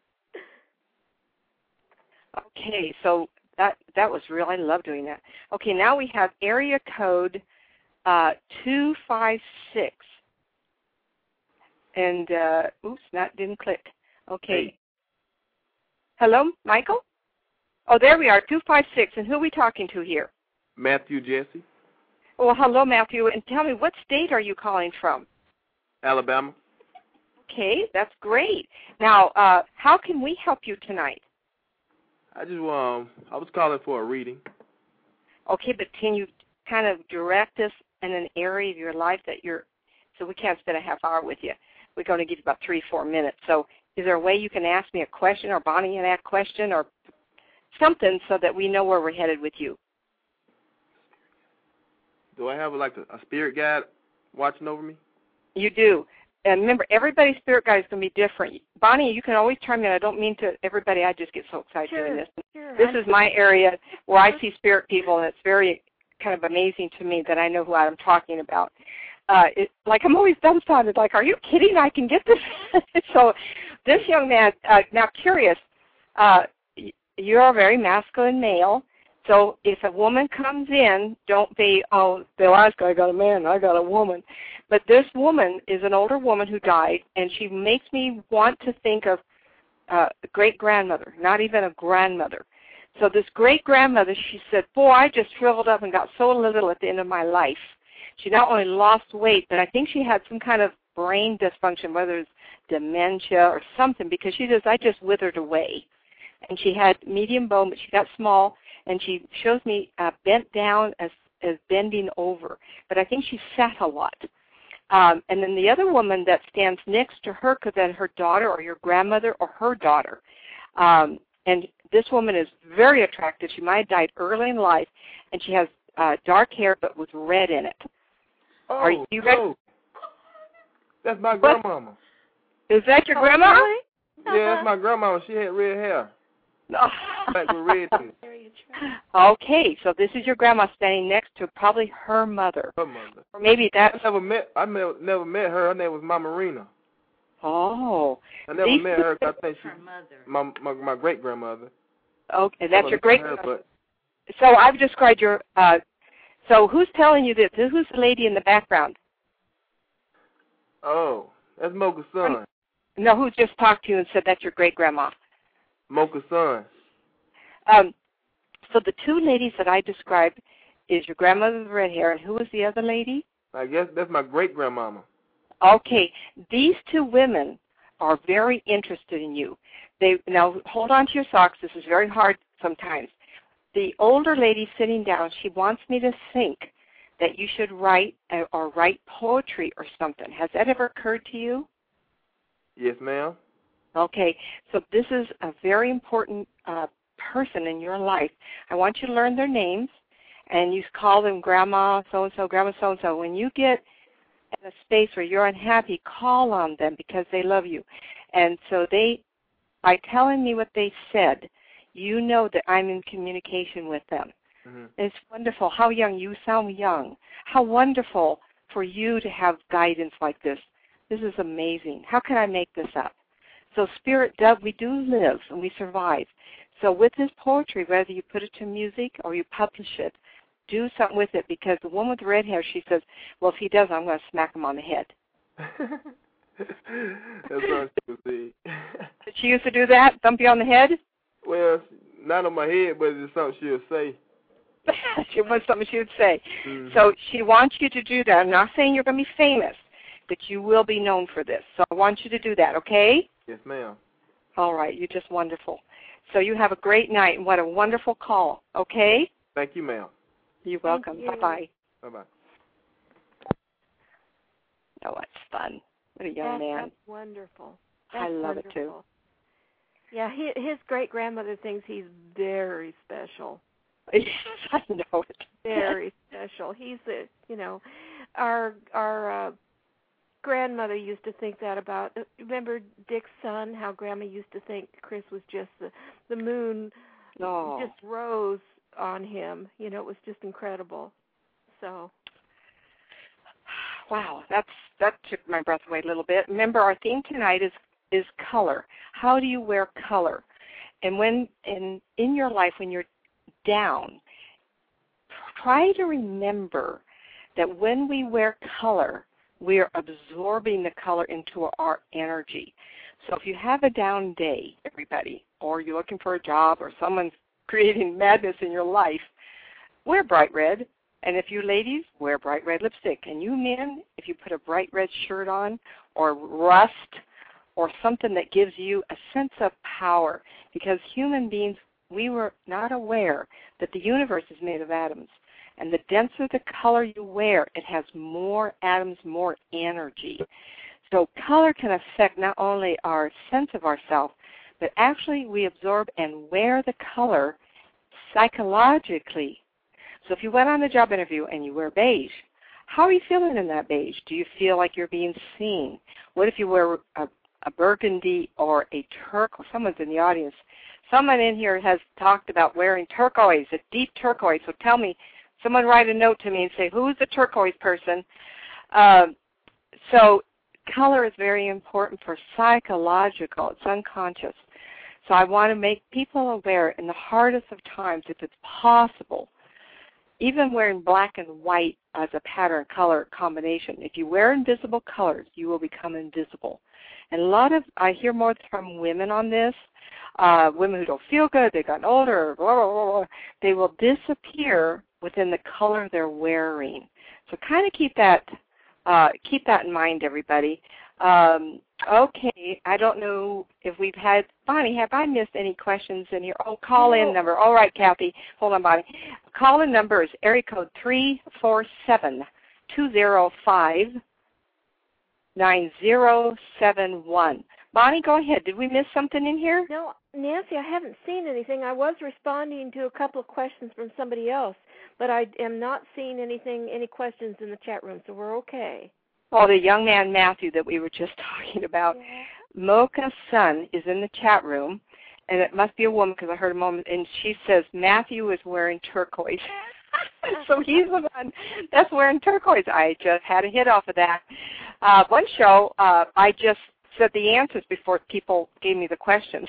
Okay, so that that was real. I love doing that. Okay, now we have area code uh, two five six. And, uh, oops, that didn't click. Okay. Hey. Hello, Michael? Oh, there we are, two five six. And who are we talking to here? Matthew Jesse, Well, hello, Matthew. And tell me, what state are you calling from? Alabama. Okay, that's great. Now, uh, how can we help you tonight? I just um I was calling for a reading. Okay, but can you kind of direct us in an area of your life that you're so we can't spend a half hour with you. We're going to give you about three, four minutes. So is there a way you can ask me a question, or Bonnie can ask a question, or something so that we know where we're headed with you? Do I have like a, a spirit guide watching over me? You do. And remember, everybody's spirit guide is going to be different. Bonnie, you can always chime in. I don't mean to everybody. I just get so excited sure, doing this. Sure. This is my area where I see spirit people, and it's very kind of amazing to me that I know who I'm talking about. Uh, it, like I'm always dumbfounded. Like, are you kidding? I can get this. So this young man, uh, now curious, uh, you're a very masculine male. So if a woman comes in, don't be, oh, the last guy got a man, I got a woman. But this woman is an older woman who died, and she makes me want to think of uh, a great-grandmother, not even a grandmother. So this great-grandmother, she said, boy, I just shriveled up and got so little at the end of my life. She not only lost weight, but I think she had some kind of brain dysfunction, whether it's dementia or something, because she says, I just withered away. And she had medium bone, but she got small, and she shows me uh, bent down as, as bending over. But I think she sat a lot. Um, and then the other woman that stands next to her could then her daughter or your grandmother or her daughter. Um, and this woman is very attractive. She might have died early in life, and she has uh, dark hair but with red in it. Oh, Are you ready? Oh. That's my What? grandmama. Is that your grandma? Really? Yeah, that's my grandmama. She had red hair. No. Back with red in it. Okay, so this is your grandma standing next to probably her mother. Her mother. Or maybe that's... I never met, I never, never met her. Her name was Mama Marina. Oh. I never These met her because I think she's her mother. my, my, my great-grandmother. Okay, that's your great great... but So I've described your... Uh, so who's telling you this? Who's the lady in the background? Oh, that's Mocha's son. No, who just talked to you and said that's your great-grandma? Mocha's son. Um, so the two ladies that I described is your grandmother with red hair, and who was the other lady? I guess that's my great-grandmama. Okay, these two women are very interested in you. They now hold on to your socks. This is very hard sometimes. The older lady sitting down, she wants me to think that you should write uh, or write poetry or something. Has that ever occurred to you? Yes, ma'am. Okay, so this is a very important uh, person in your life. I want you to learn their names, and you call them Grandma so-and-so, Grandma so-and-so. When you get in a space where you're unhappy, call on them because they love you. And so they, by telling me what they said, you know that I'm in communication with them. Mm-hmm. It's wonderful. How young. You sound young. How wonderful for you to have guidance like this. This is amazing. How can I make this up? So Spirit does, we do live and we survive. So with this poetry, whether you put it to music or you publish it, do something with it, because the woman with the red hair, she says, well, if he does, I'm going to smack him on the head. That's what she would say. Did she used to do that, thump you on the head? Well, not on my head, but it's something she'll say. She wants something she would say. Mm-hmm. So she wants you to do that. I'm not saying you're going to be famous, but you will be known for this. So I want you to do that, okay? Yes, ma'am. All right. You're just wonderful. So you have a great night, and what a wonderful call, okay? Thank you, ma'am. You're welcome. you. Bye-bye. Bye-bye. Oh, that's fun. What a young That, man. That's wonderful. That's I love wonderful. it, too. Yeah, his, his great-grandmother thinks he's very special. Yes, I know it. Very special. He's a, you know, our our uh, grandmother used to think that about. Remember Dick's son? How Grandma used to think Chris was just the the moon, Oh. just rose on him. You know, it was just incredible. So. Wow, that's that took my breath away a little bit. Remember, our theme tonight is is color. How do you wear color? And when in in your life when you're down, try to remember that when we wear color, we are absorbing the color into our energy. So if you have a down day, everybody, or you're looking for a job, or someone's creating madness in your life, wear bright red. And if you ladies, wear bright red lipstick. And you men, if you put a bright red shirt on, or rust, or something that gives you a sense of power, because human beings, we were not aware that the universe is made of atoms. And the denser the color you wear, it has more atoms, more energy. So color can affect not only our sense of ourselves, but actually we absorb and wear the color psychologically. So if you went on a job interview and you wear beige, how are you feeling in that beige? Do you feel like you're being seen? What if you wear a, a burgundy or a turquoise? Someone's in the audience. Someone in here has talked about wearing turquoise, a deep turquoise. So tell me, someone write a note to me and say, who's the turquoise person? Um, so color is very important for psychological. It's unconscious. So I want to make people aware in the hardest of times, if it's possible, even wearing black and white as a pattern color combination. If you wear invisible colors, you will become invisible. And a lot of, I hear more from women on this, uh, women who don't feel good, they've gotten older, blah, blah, blah, blah, they will disappear within the color they're wearing. So kind of keep that, uh, keep that in mind, everybody. Um, okay, I don't know if we've had, Bonnie, have I missed any questions in here? Oh, call-in No. number. All right, Kathy. Hold on, Bonnie. Call-in number is area code three four seven, two zero five, nine zero seven one. Bonnie, go ahead. Did we miss something in here? No, Nancy, I haven't seen anything. I was responding to a couple of questions from somebody else, but I am not seeing anything, any questions in the chat room, so we're okay. Oh, the young man, Matthew, that we were just talking about. Yeah. Mocha's son is in the chat room, and it must be a woman because I heard a moment, and she says Matthew is wearing turquoise. So he's the one that's wearing turquoise. I just had a hit off of that. Uh, one show, uh, I just said the answers before people gave me the questions.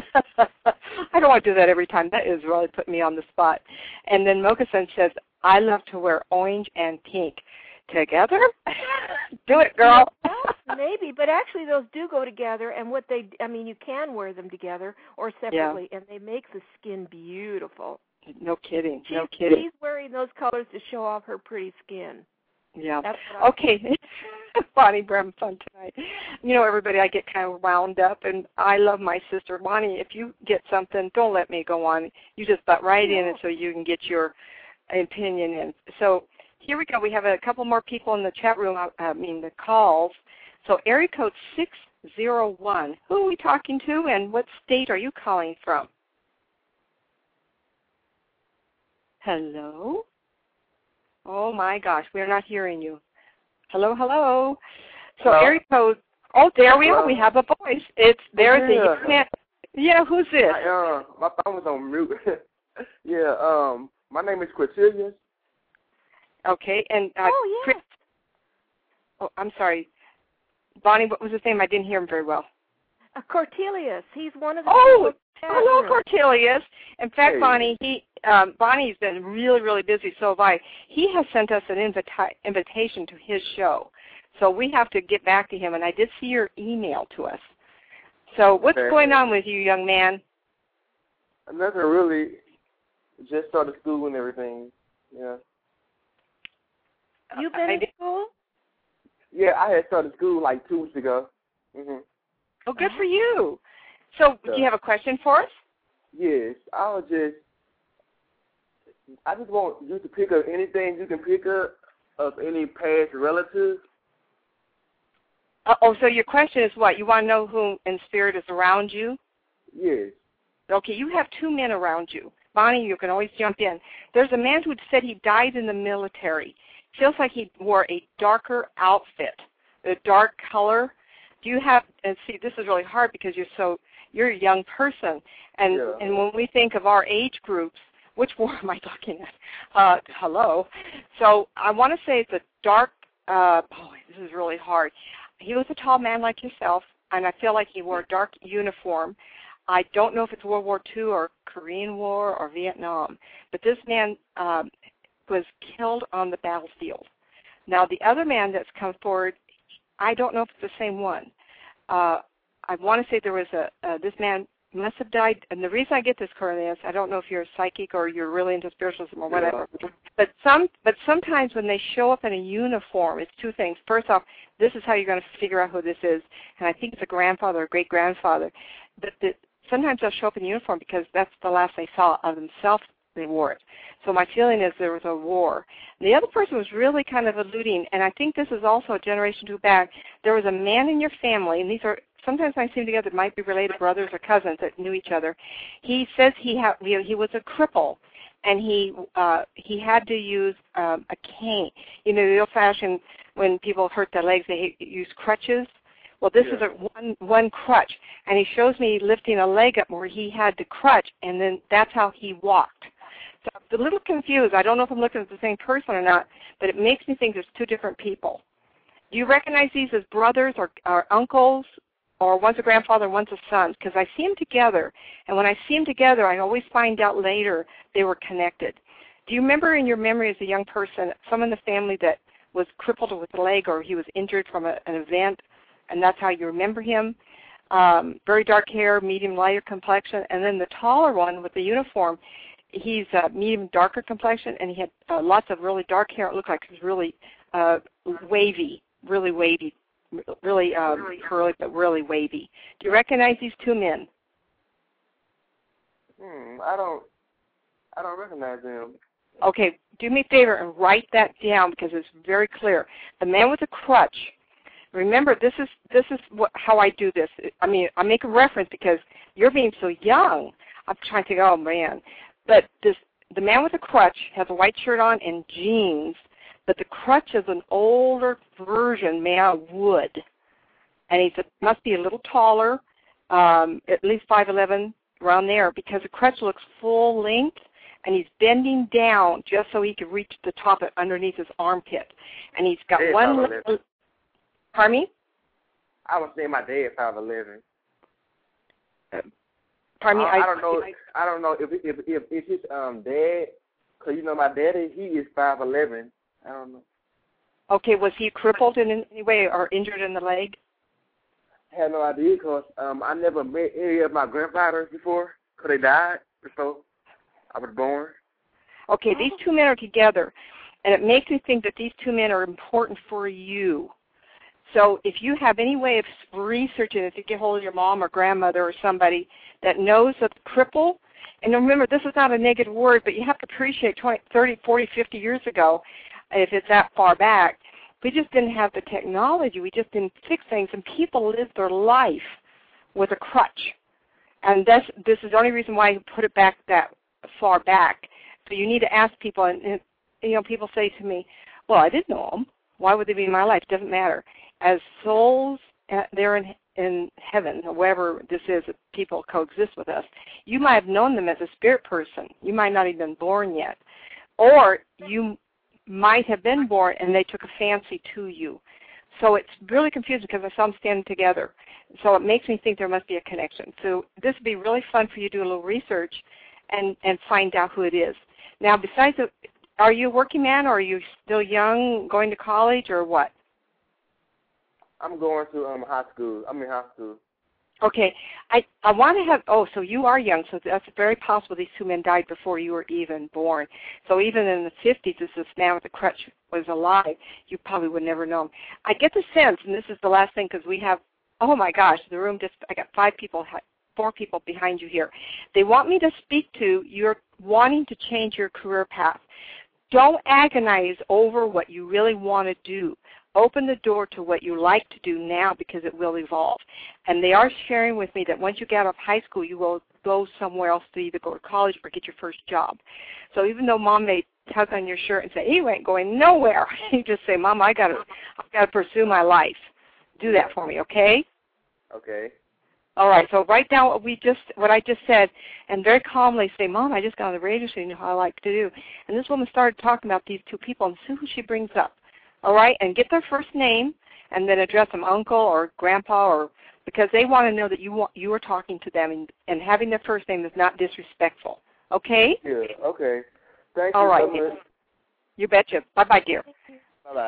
I don't want to do that every time. That is really putting me on the spot. And then Mocha's son says, I love to wear orange and pink. Together? Do it, girl. Well, maybe, but actually those do go together, and what they, I mean, you can wear them together or separately, yeah. And they make the skin beautiful. No kidding, she's, no kidding. She's wearing those colors to show off her pretty skin. Yeah. That's what okay. Bonnie, we're having fun tonight. You know, everybody, I get kind of wound up, and I love my sister. Bonnie, if you get something, don't let me go on. You just butt right no. in it so you can get your opinion in. So, here we go. We have a couple more people in the chat room, I mean the calls. So area code six zero one. Who are we talking to, and what state are you calling from? Hello? Oh, my gosh. We are not hearing you. Hello, hello. So hello? Area code, oh, there we are. We have a voice. It's There's yeah. the man. Yeah, who's this? I, uh, my phone was on mute. yeah, um, my name is Quintilius. Okay, and uh, oh, yeah. Chris, oh, I'm sorry. Bonnie, what was his name? I didn't hear him very well. Uh, Cortelius. He's one of the Oh, hello, Cortelius. In fact, hey. Bonnie, he, um, Bonnie's been really, really busy, so have I. He has sent us an invita- invitation to his show, so we have to get back to him, and I did see your email to us. So what's okay. going on with you, young man? Nothing really. Just started school and everything, yeah. You've been in school? Yeah, I had started school like two weeks ago. Mm-hmm. Oh, good for you. So, yeah. Do you have a question for us? Yes, I was just, I just want you to pick up anything you can pick up of any past relatives. Uh, oh, so your question is what? You want to know who in spirit is around you? Yes. Okay, you have two men around you. Bonnie, you can always jump in. There's a man who said he died in the military. Feels like he wore a darker outfit, a dark color. Do you have, and see, this is really hard because you're so, you're a young person. And yeah. and when we think of our age groups, which war am I looking at? Uh, hello. So I want to say it's a dark, uh, boy, this is really hard. He was a tall man like yourself, and I feel like he wore a dark uniform. I don't know if it's World War Two or Korean War or Vietnam, but this man um, was killed on the battlefield. Now, the other man that's come forward, I don't know if it's the same one. Uh, I want to say there was a, uh, this man must have died, and the reason I get this, Cornelius, I don't know if you're a psychic or you're really into spiritualism or whatever, yeah. but some, but sometimes when they show up in a uniform, it's two things. First off, this is how you're going to figure out who this is, and I think it's a grandfather or great-grandfather. But the, sometimes they'll show up in uniform because that's the last they saw of themselves they wore it. So my feeling is there was a war. The other person was really kind of alluding, and I think this is also a generation too back. There was a man in your family, and these are sometimes I see them together, might be related brothers or cousins that knew each other. He says he had you know, he was a cripple, and he uh, he had to use um, a cane. You know, the old-fashioned when people hurt their legs, they use crutches. Well, this yeah. is a one one crutch, and he shows me lifting a leg up where he had to crutch, and then that's how he walked. So I'm a little confused. I don't know if I'm looking at the same person or not, but it makes me think there's two different people. Do you recognize these as brothers or, or uncles, or one's a grandfather and one's a son? Because I see them together, and when I see them together, I always find out later they were connected. Do you remember in your memory as a young person someone in the family that was crippled with a leg or he was injured from a, an event, and that's how you remember him? Um, very dark hair, medium lighter complexion, and then the taller one with the uniform, he's uh, medium darker complexion, and he had uh, lots of really dark hair. It looked like he was really uh, wavy, really wavy, really um, curly, but really wavy. Do you recognize these two men? Hmm, I don't, I don't recognize them. Okay, do me a favor and write that down because it's very clear. The man with the crutch. Remember, this is this is what, how I do this. I mean, I make a reference because you're being so young. I'm trying to think, oh man. But this, the man with the crutch has a white shirt on and jeans, but the crutch is an older version made out of wood. And he must be a little taller, um, at least five eleven, around there, because the crutch looks full length, and he's bending down just so he can reach the top of underneath his armpit. And he's got hey, one little... Pardon me? I was saying my dad is five eleven. Uh, pardon me? I, I, I don't know. I, I don't know if if if, if his um dad, because you know my daddy, he is five eleven. I don't know. Okay, was he crippled in any way or injured in the leg? I have no idea because um I never met any of my grandfathers before because they died before I was born. Okay, these two men are together, and it makes me think that these two men are important for you. So if you have any way of researching it, to get hold of your mom or grandmother or somebody that knows of the cripple, and remember, this is not a negative word, but you have to appreciate twenty, thirty, forty, fifty years ago, if it's that far back, we just didn't have the technology. We just didn't fix things, and people lived their life with a crutch. And that's, this is the only reason why I put it back that far back. So you need to ask people, and, and you know, people say to me, well, I didn't know them. Why would they be in my life? It doesn't matter. As souls, uh, they're in, in heaven, or wherever this is, that people coexist with us. You might have known them as a spirit person. You might not have been born yet. Or you might have been born and they took a fancy to you. So it's really confusing because I saw them standing together. So it makes me think there must be a connection. So this would be really fun for you to do a little research and, and find out who it is. Now, besides, the, are you a working man, or are you still young, going to college, or what? I'm going to um high school. I'm in high school. Okay. I, I want to have, oh, so you are young, so that's very possible these two men died before you were even born. So even in the fifties, if this man with the crutch was alive, you probably would never know him. I get the sense, and this is the last thing, because we have, oh my gosh, the room just, I got five people, four people behind you here. They want me to speak to you're wanting to change your career path. Don't agonize over what you really want to do. Open the door to what you like to do now, because it will evolve. And they are sharing with me that once you get out of high school, you will go somewhere else to either go to college or get your first job. So even though Mom may tug on your shirt and say, "You ain't going nowhere," you just say, "Mom, I got to, I got to pursue my life. Do that for me, okay?" Okay. All right. So write down what we just, what I just said, and very calmly say, "Mom, I just got on the radio, so you know how I like to do." And this woman started talking about these two people, and see who she brings up. All right, and get their first name, and then address them uncle or grandpa, or because they want to know that you want, you are talking to them, and, and having their first name is not disrespectful. Okay? Yeah. Okay. Thank All you right. so much. You betcha. Bye bye, dear. Bye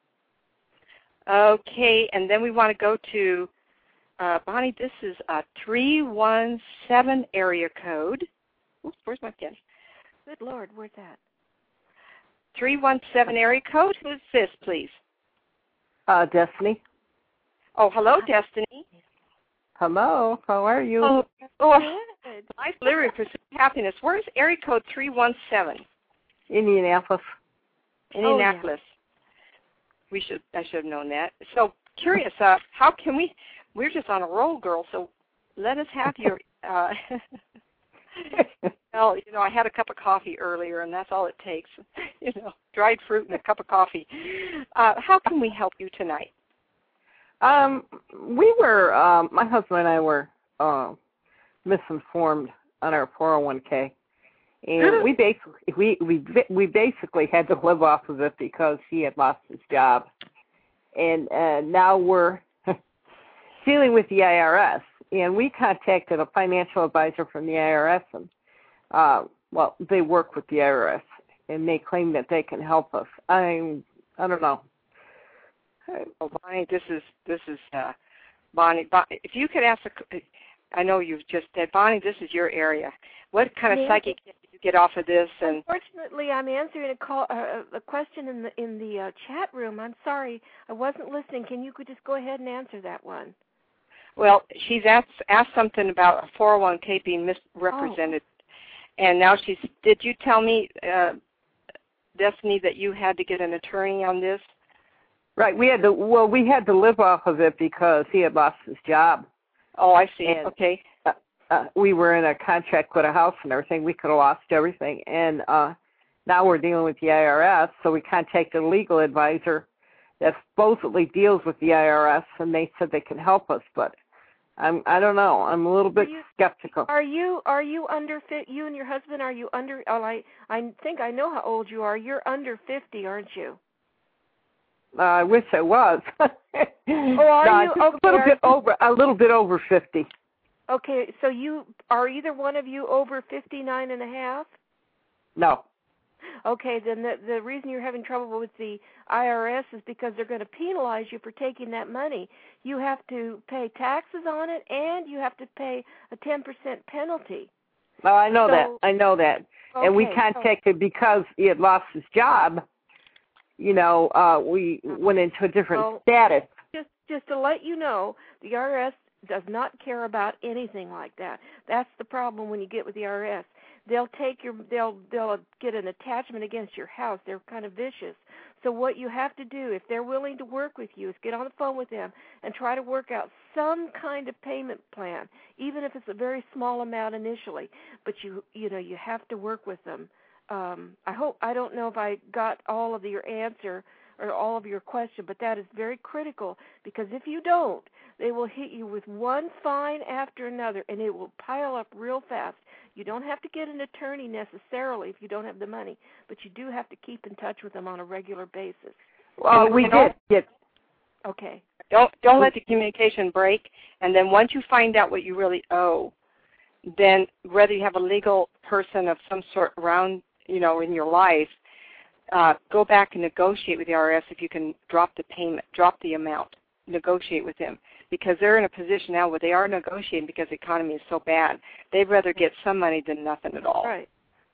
bye. Okay, and then we want to go to uh, Bonnie. This is a three one seven area code. Oops, where's my pen? Good Lord, where's that? three one seven area code. Who's this, please? Uh, Destiny. Oh, hello, Destiny. Hello, how are you? Oh, oh nice delivery for happiness. Where's area code three one seven? Indianapolis. Indianapolis. Oh, yeah. We should. I should have known that. So curious. Uh, how can we? We're just on a roll, girl. So let us have your. Uh, well, you know, I had a cup of coffee earlier, and that's all it takes. You know, dried fruit and a cup of coffee. Uh, how can we help you tonight? Um, we were. Um, my husband and I were uh, misinformed on our four oh one k, and we basically we we we basically had to live off of it because he had lost his job, and uh, now we're dealing with the I R S. And we contacted a financial advisor from the I R S, and uh, well, they work with the I R S, and they claim that they can help us. I I don't know. Well, Bonnie, this is this is uh, Bonnie. Bonnie. If you could ask, a, I know you've just said, Bonnie, this is your area. What kind of psychic did you get off of this? And unfortunately, I'm answering a call, uh, a question in the in the uh, chat room. I'm sorry, I wasn't listening. Can you could just go ahead and answer that one? Well, she's asked asked something about a four oh one k being misrepresented, oh. And now she's. Did you tell me, uh, Destiny, that you had to get an attorney on this? Right, we had to. Well, we had to live off of it because he had lost his job. Oh, I see. And, okay. Uh, uh, we were in a contract with a house and everything. We could have lost everything, and uh, now we're dealing with the I R S. So we contacted a legal advisor that supposedly deals with the I R S, and they said they can help us. But I'm. I don't know. I'm a little bit are you, skeptical. Are you Are you under fit? You and your husband, are you under? Oh, I I think I know how old you are. You're under fifty, aren't you? Uh, I wish I was. oh, are no, you? just Okay, a little bit you, over. A little bit over fifty. Okay, so you are either one of you over fifty-nine and a half? No. Okay, then the the reason you're having trouble with the I R S is because they're going to penalize you for taking that money. You have to pay taxes on it, and you have to pay a ten percent penalty. Oh, I know so, that. I know that. Okay, and we contacted so, because he had lost his job. You know, uh, we went into a different well, status. Just, just to let you know, the I R S does not care about anything like that. That's the problem when you get with the I R S. They'll take your, they'll, they'll get an attachment against your house. They're kind of vicious. So what you have to do, if they're willing to work with you, is get on the phone with them and try to work out some kind of payment plan, even if it's a very small amount initially. But you, you know, you have to work with them. Um, I hope, I don't know if I got all of your answer or all of your question, but that is very critical, because if you don't, they will hit you with one fine after another, and it will pile up real fast. You don't have to get an attorney necessarily if you don't have the money, but you do have to keep in touch with them on a regular basis. Well, and we did get. Okay. Don't don't let the communication break, and then once you find out what you really owe, then whether you have a legal person of some sort around, you know, in your life, uh, go back and negotiate with the I R S if you can drop the payment, drop the amount, negotiate with them, because they're in a position now where they are negotiating because the economy is so bad. They'd rather get some money than nothing at all. Right.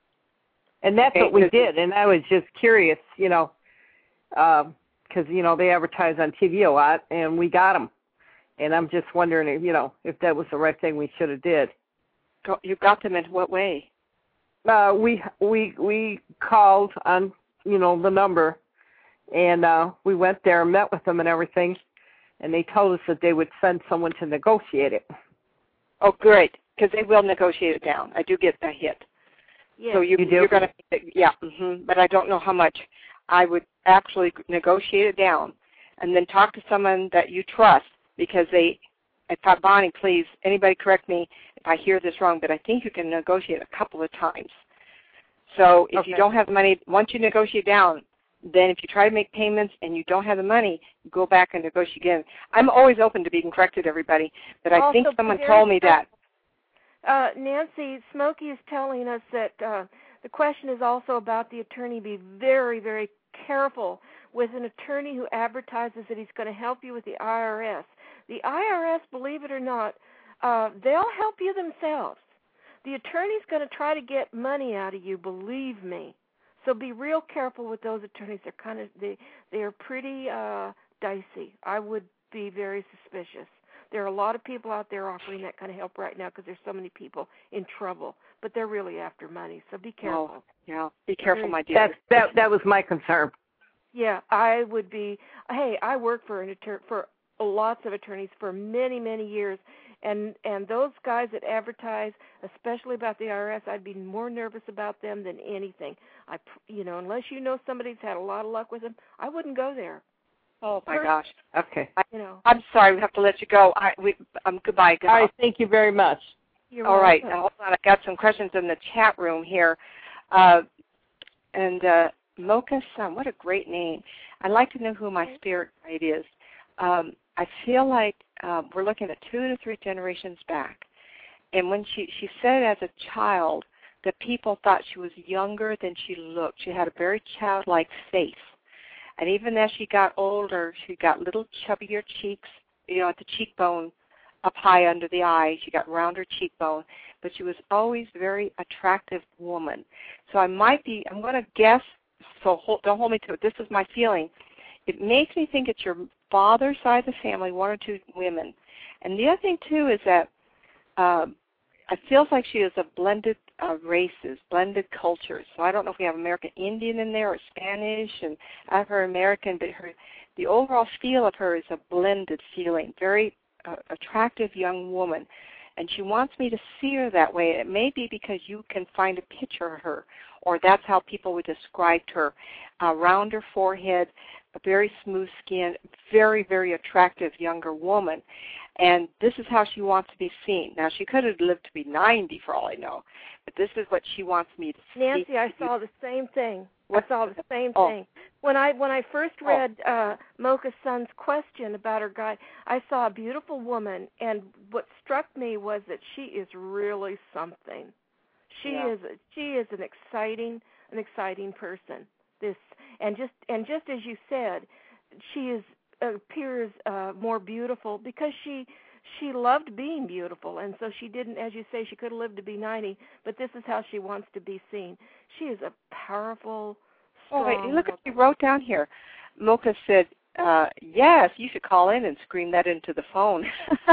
And that's okay. what we did. And I was just curious, you know, because, um, you know, they advertise on T V a lot, and we got them. And I'm just wondering, if, you know, if that was the right thing we should have did. You got them in what way? Uh, we we we called on, you know, the number, and uh, we went there and met with them and everything, and they told us that they would send someone to negotiate it. Oh, great, because they will negotiate it down. I do get a hit. Yes. So you, you do? You're going to, yeah, mm-hmm, but I don't know how much. I would actually negotiate it down and then talk to someone that you trust, because they, I thought, Bonnie, please, anybody correct me if I hear this wrong, but I think you can negotiate a couple of times. So if okay. you don't have the money, once you negotiate down, then if you try to make payments and you don't have the money, go back and negotiate again. I'm always open to being corrected, everybody, but I also, think someone told me that. Uh, Nancy, Smokey is telling us that uh, the question is also about the attorney. Be very, very careful with an attorney who advertises that he's going to help you with the I R S. The I R S, believe it or not, uh, they'll help you themselves. The attorney's going to try to get money out of you, believe me. So be real careful with those attorneys. They're kind of they they are pretty uh, dicey. I would be very suspicious. there are a lot of people out there offering that kind of help right now because there's so many people in trouble, but they're really after money. So be careful. Oh, yeah, be careful, my dear. That's, that that was my concern. Yeah, I would be. Hey, I worked for an attorney for lots of attorneys for many, many years, and and those guys that advertise, especially about the I R S, I'd be more nervous about them than anything. I, you know, unless you know somebody's had a lot of luck with them, I wouldn't go there. Oh my First, gosh. Okay. I, you know. I'm sorry, we have to let you go. I we um goodbye. Good All right. Thank you very much. You're All right. welcome. Now, hold on. I got some questions in the chat room here, uh, and uh, Mocha Sun. What a great name. I'd like to know who my spirit guide is. Um, I feel like uh, we're looking at two to three generations back, and when she she said as a child that people thought she was younger than she looked. She had a very childlike face. And even as she got older, she got little chubbier cheeks, you know, at the cheekbone up high under the eye. She got rounder cheekbone, but she was always a very attractive woman. So I might be, I'm going to guess, so hold, don't hold me to it. This is my feeling. It makes me think it's your father's side of the family, one or two women. And the other thing, too, is that um, it feels like she is a blended uh, races, blended cultures. So I don't know if we have American Indian in there or Spanish and Afro-American, but her, the overall feel of her is a blended feeling, very uh, attractive young woman. And she wants me to see her that way. It may be because you can find a picture of her, or that's how people would describe her. Uh, rounder forehead, a very smooth skin, very, very attractive younger woman. And this is how she wants to be seen. Now, she could have lived to be ninety for all I know, but this is what she wants me to see. Nancy, I saw the same thing. What? I saw the same Oh. thing. When I when I first read uh, Mocha Sun's question about her guy, I saw a beautiful woman, and what struck me was that she is really something. She Yeah. is she is an exciting an exciting person. This and just and just as you said, she is appears uh, more beautiful because she she loved being beautiful, and so she didn't, as you say, she could have lived to be ninety, but this is how she wants to be seen. She is a powerful, strong Oh, wait, look woman. what she wrote down here. Mocha said, uh, yes, you should call in and scream that into the phone.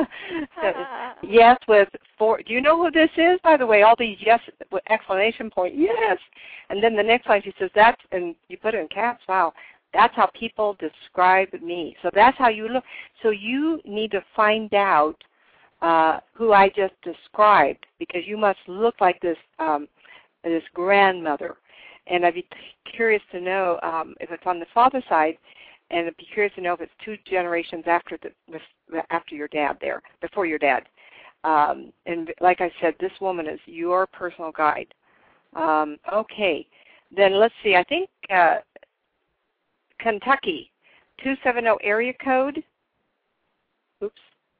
So, yes, with four. Do you know who this is, by the way? All these yes with exclamation point, yes. And then the next line she says, that's, and you put it in caps, wow. That's how people describe me. So that's how you look. So you need to find out uh, who I just described, because you must look like this um, this grandmother. And I'd be curious to know um, if it's on the father's side, and I'd be curious to know if it's two generations after the after your dad there, before your dad. Um, and like I said, this woman is your personal guide. Um, okay, then let's see. I think. Uh, Kentucky, two seven zero area code. Oops.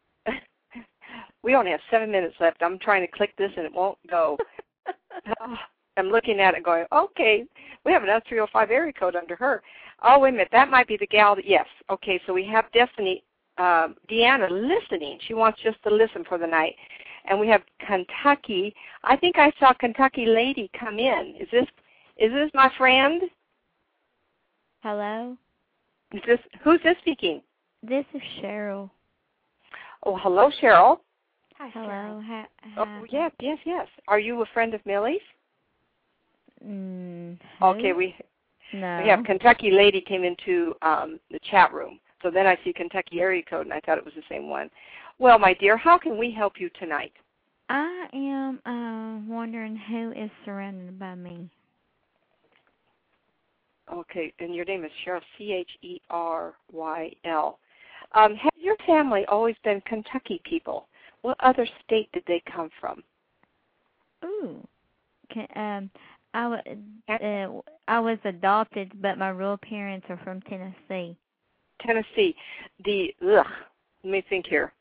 We only have seven minutes left. I'm trying to click this and it won't go. Oh, I'm looking at it going, okay, we have another three oh five area code under her. Oh, wait a minute, that might be the gal that, yes. Okay, so we have Destiny, uh, Deanna listening. She wants just to listen for the night. And we have Kentucky. I think I saw Kentucky Lady come in. Is this is this my friend? Hello? Is this, who's this speaking? This is Cheryl. Oh, hello, Cheryl. Hi, Hello. Cheryl. Ha, Oh, ha, yes, yes, yes. Are you a friend of Millie's? Mm, Okay, who? we No. we have Kentucky Lady came into um, the chat room. So then I see Kentucky area code, and I thought it was the same one. Well, my dear, how can we help you tonight? I am uh, wondering who is surrounded by me. Okay, and your name is Cheryl, C H E R Y L. Um, has your family always been Kentucky people? What other state did they come from? Ooh. Can, um, I, w- uh, I was adopted, but my real parents are from Tennessee. Tennessee. The, ugh, let me think here.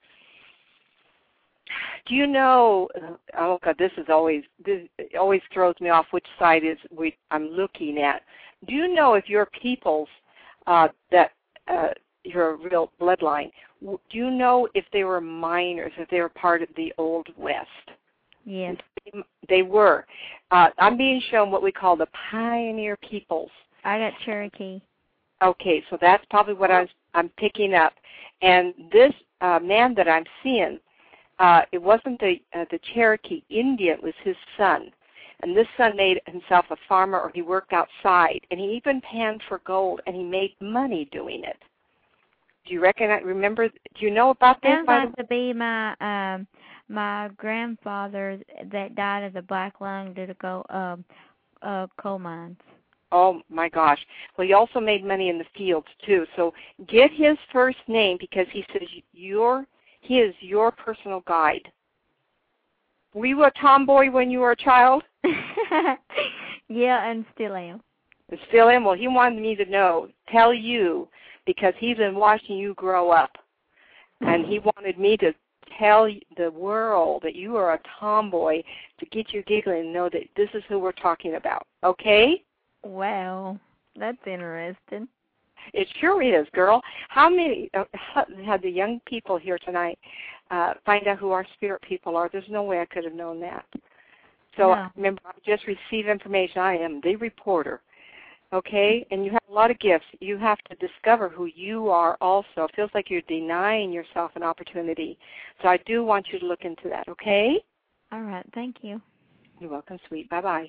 Do you know, oh God, this is always, this it always throws me off which side is we, I'm looking at. Do you know if your peoples, uh, that uh, your real bloodline, do you know if they were miners, if they were part of the Old West? Yes. They were. Uh, I'm being shown what we call the pioneer peoples. I got Cherokee. Okay, so that's probably what I was, I'm picking up. And this uh, man that I'm seeing, uh, it wasn't the uh, the Cherokee Indian, it was his son. And this son made himself a farmer, or he worked outside, and he even panned for gold, and he made money doing it. Do you recognize, remember, do you know about this? Sounds like to be my um my grandfather that died of the black lung due to go um uh coal mines. Oh my gosh. Well, he also made money in the fields too. So get his first name, because he says you're he is your personal guide. Were you a tomboy when you were a child? Yeah, and still am. And still am? Well, he wanted me to know, tell you, because he's been watching you grow up. And he wanted me to tell the world that you are a tomboy to get you giggling and know that this is who we're talking about. Okay? Wow, that's interesting. It sure is, girl. How many uh, had the young people here tonight uh, find out who our spirit people are? There's no way I could have known that. So No. remember, I just received information. I am the reporter, okay? And you have a lot of gifts. You have to discover who you are also. It feels like you're denying yourself an opportunity. So I do want you to look into that, okay? All right, thank you. You're welcome, sweet. Bye-bye.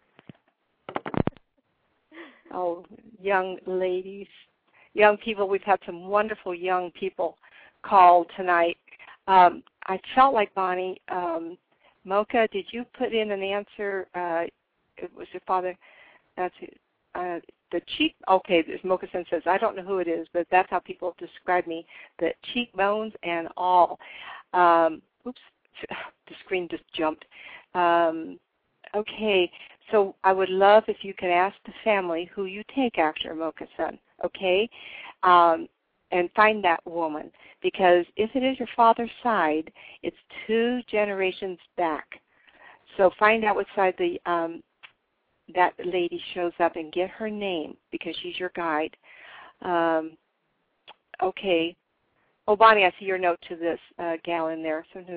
Oh, young ladies, young people. We've had some wonderful young people call tonight. Um, I felt like, Bonnie, um, Mocha, did you put in an answer? Uh, it was your father. That's uh, the cheek. Okay, this Mocha-san says, I don't know who it is, but that's how people describe me, the cheekbones and all. Um, oops, the screen just jumped. Um, okay. So I would love if you could ask the family who you take after Mocha-san, okay, um, and find that woman. Because if it is your father's side, it's two generations back. So find out what side the um, that lady shows up and get her name, because she's your guide. Um, okay. Oh, Bonnie, I see your note to this uh, gal in there. So,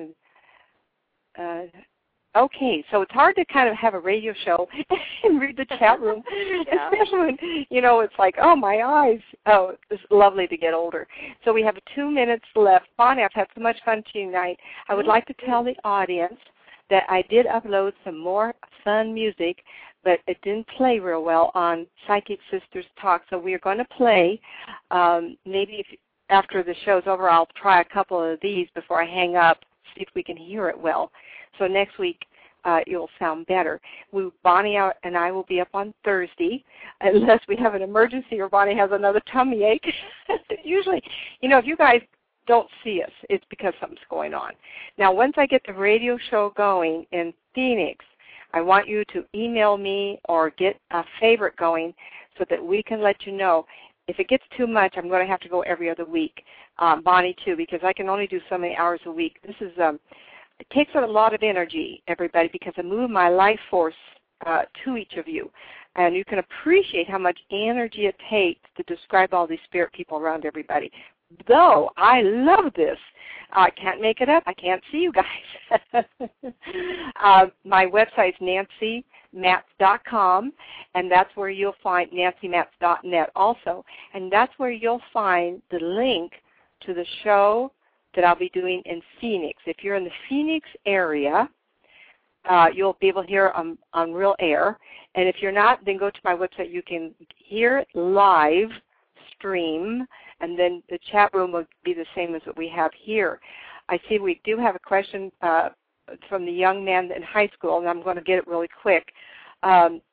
uh, Okay, so it's hard to kind of have a radio show and read the chat room, yeah. Especially when, you know, it's like, oh, my eyes. Oh, it's lovely to get older. So we have two minutes left. Bonnie, I've had so much fun tonight. I would like to tell the audience that I did upload some more fun music, but it didn't play real well on Psychic Sisters Talk, so we are going to play. Um, maybe if, after the show's over, I'll try a couple of these before I hang up, see if we can hear it well. So next week, uh, it'll sound better. We, Bonnie and I will be up on Thursday, unless we have an emergency or Bonnie has another tummy ache. Usually, you know, if you guys don't see us, it's because something's going on. Now, once I get the radio show going in Phoenix, I want you to email me or get a favorite going so that we can let you know. If it gets too much, I'm going to have to go every other week. Um, Bonnie, too, because I can only do so many hours a week. This is um, it takes a lot of energy, everybody, because I move my life force uh, to each of you. And you can appreciate how much energy it takes to describe all these spirit people around everybody. Though I love this. I can't make it up. I can't see you guys. uh, my website is nancy matz dot com, and that's where you'll find nancy matz dot net also. And that's where you'll find the link to the show that I'll be doing in Phoenix. If you're in the Phoenix area, uh, you'll be able to hear on, on Real Air. And if you're not, then go to my website. You can hear it live stream, and then the chat room will be the same as what we have here. I see we do have a question uh, from the young man in high school, and I'm going to get it really quick. Um,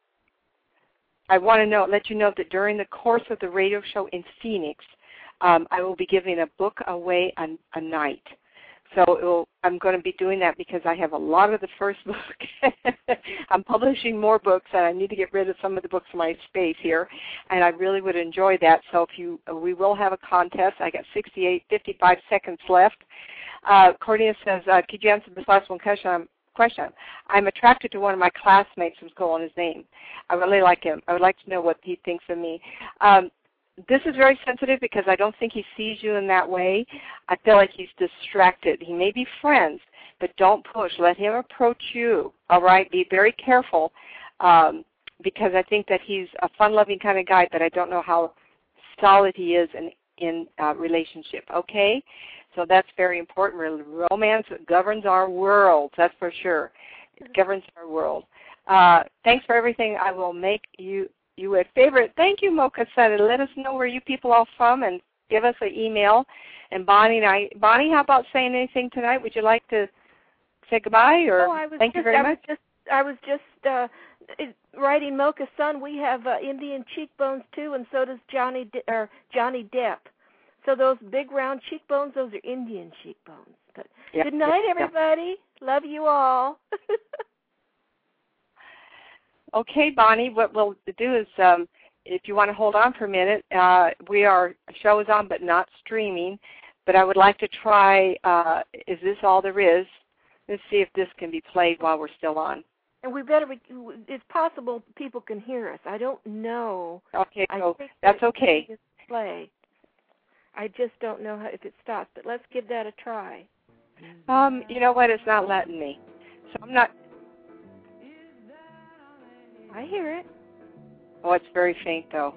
I want to know, let you know that during the course of the radio show in Phoenix, Um, I will be giving a book away a, a night. So it will, I'm going to be doing that because I have a lot of the first book. I'm publishing more books, and I need to get rid of some of the books in my space here, and I really would enjoy that. So if you, we will have a contest. I got sixty-eight, fifty-five seconds left. Uh, Cornelia says, uh, could you answer this last one question? Question. I'm attracted to one of my classmates from school and his name. I really like him. I would like to know what he thinks of me. Um, This is very sensitive because I don't think he sees you in that way. I feel like he's distracted. He may be friends, but don't push. Let him approach you, all right? Be very careful um, because I think that he's a fun-loving kind of guy, but I don't know how solid he is in, in uh, relationship, okay? So that's very important. Romance governs our world, that's for sure. It governs our world. Uh, thanks for everything. I will make you you a favorite. Thank you, Mocha Sun. Let us know where you people are from and give us an email. And Bonnie and I, Bonnie, how about saying anything tonight? Would you like to say goodbye? Or oh, I was thank just, you very I much. Was just, I was just uh, writing Mocha Sun. We have uh, Indian cheekbones too, and so does Johnny De- or Johnny Depp. So those big round cheekbones, those are Indian cheekbones. But yep, good night, yep, everybody. Yep. Love you all. Okay, Bonnie, what we'll do is um, if you want to hold on for a minute, uh, we are, show is on but not streaming, but I would like to try, uh, is this all there is? Let's see if this can be played while we're still on. And we better, it's possible people can hear us. I don't know. Okay, so I that's okay. Play. I just don't know how, if it stops, but let's give that a try. Um, you know what, it's not letting me. So I'm not. I hear it. Oh, it's very faint, though.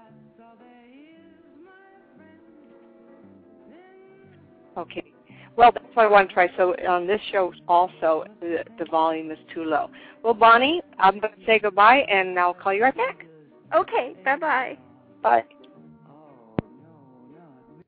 Okay. Well, that's what I want to try. So on this show also, the, the volume is too low. Well, Bonnie, I'm going to say goodbye, and I'll call you right back. Okay. Bye-bye. Bye.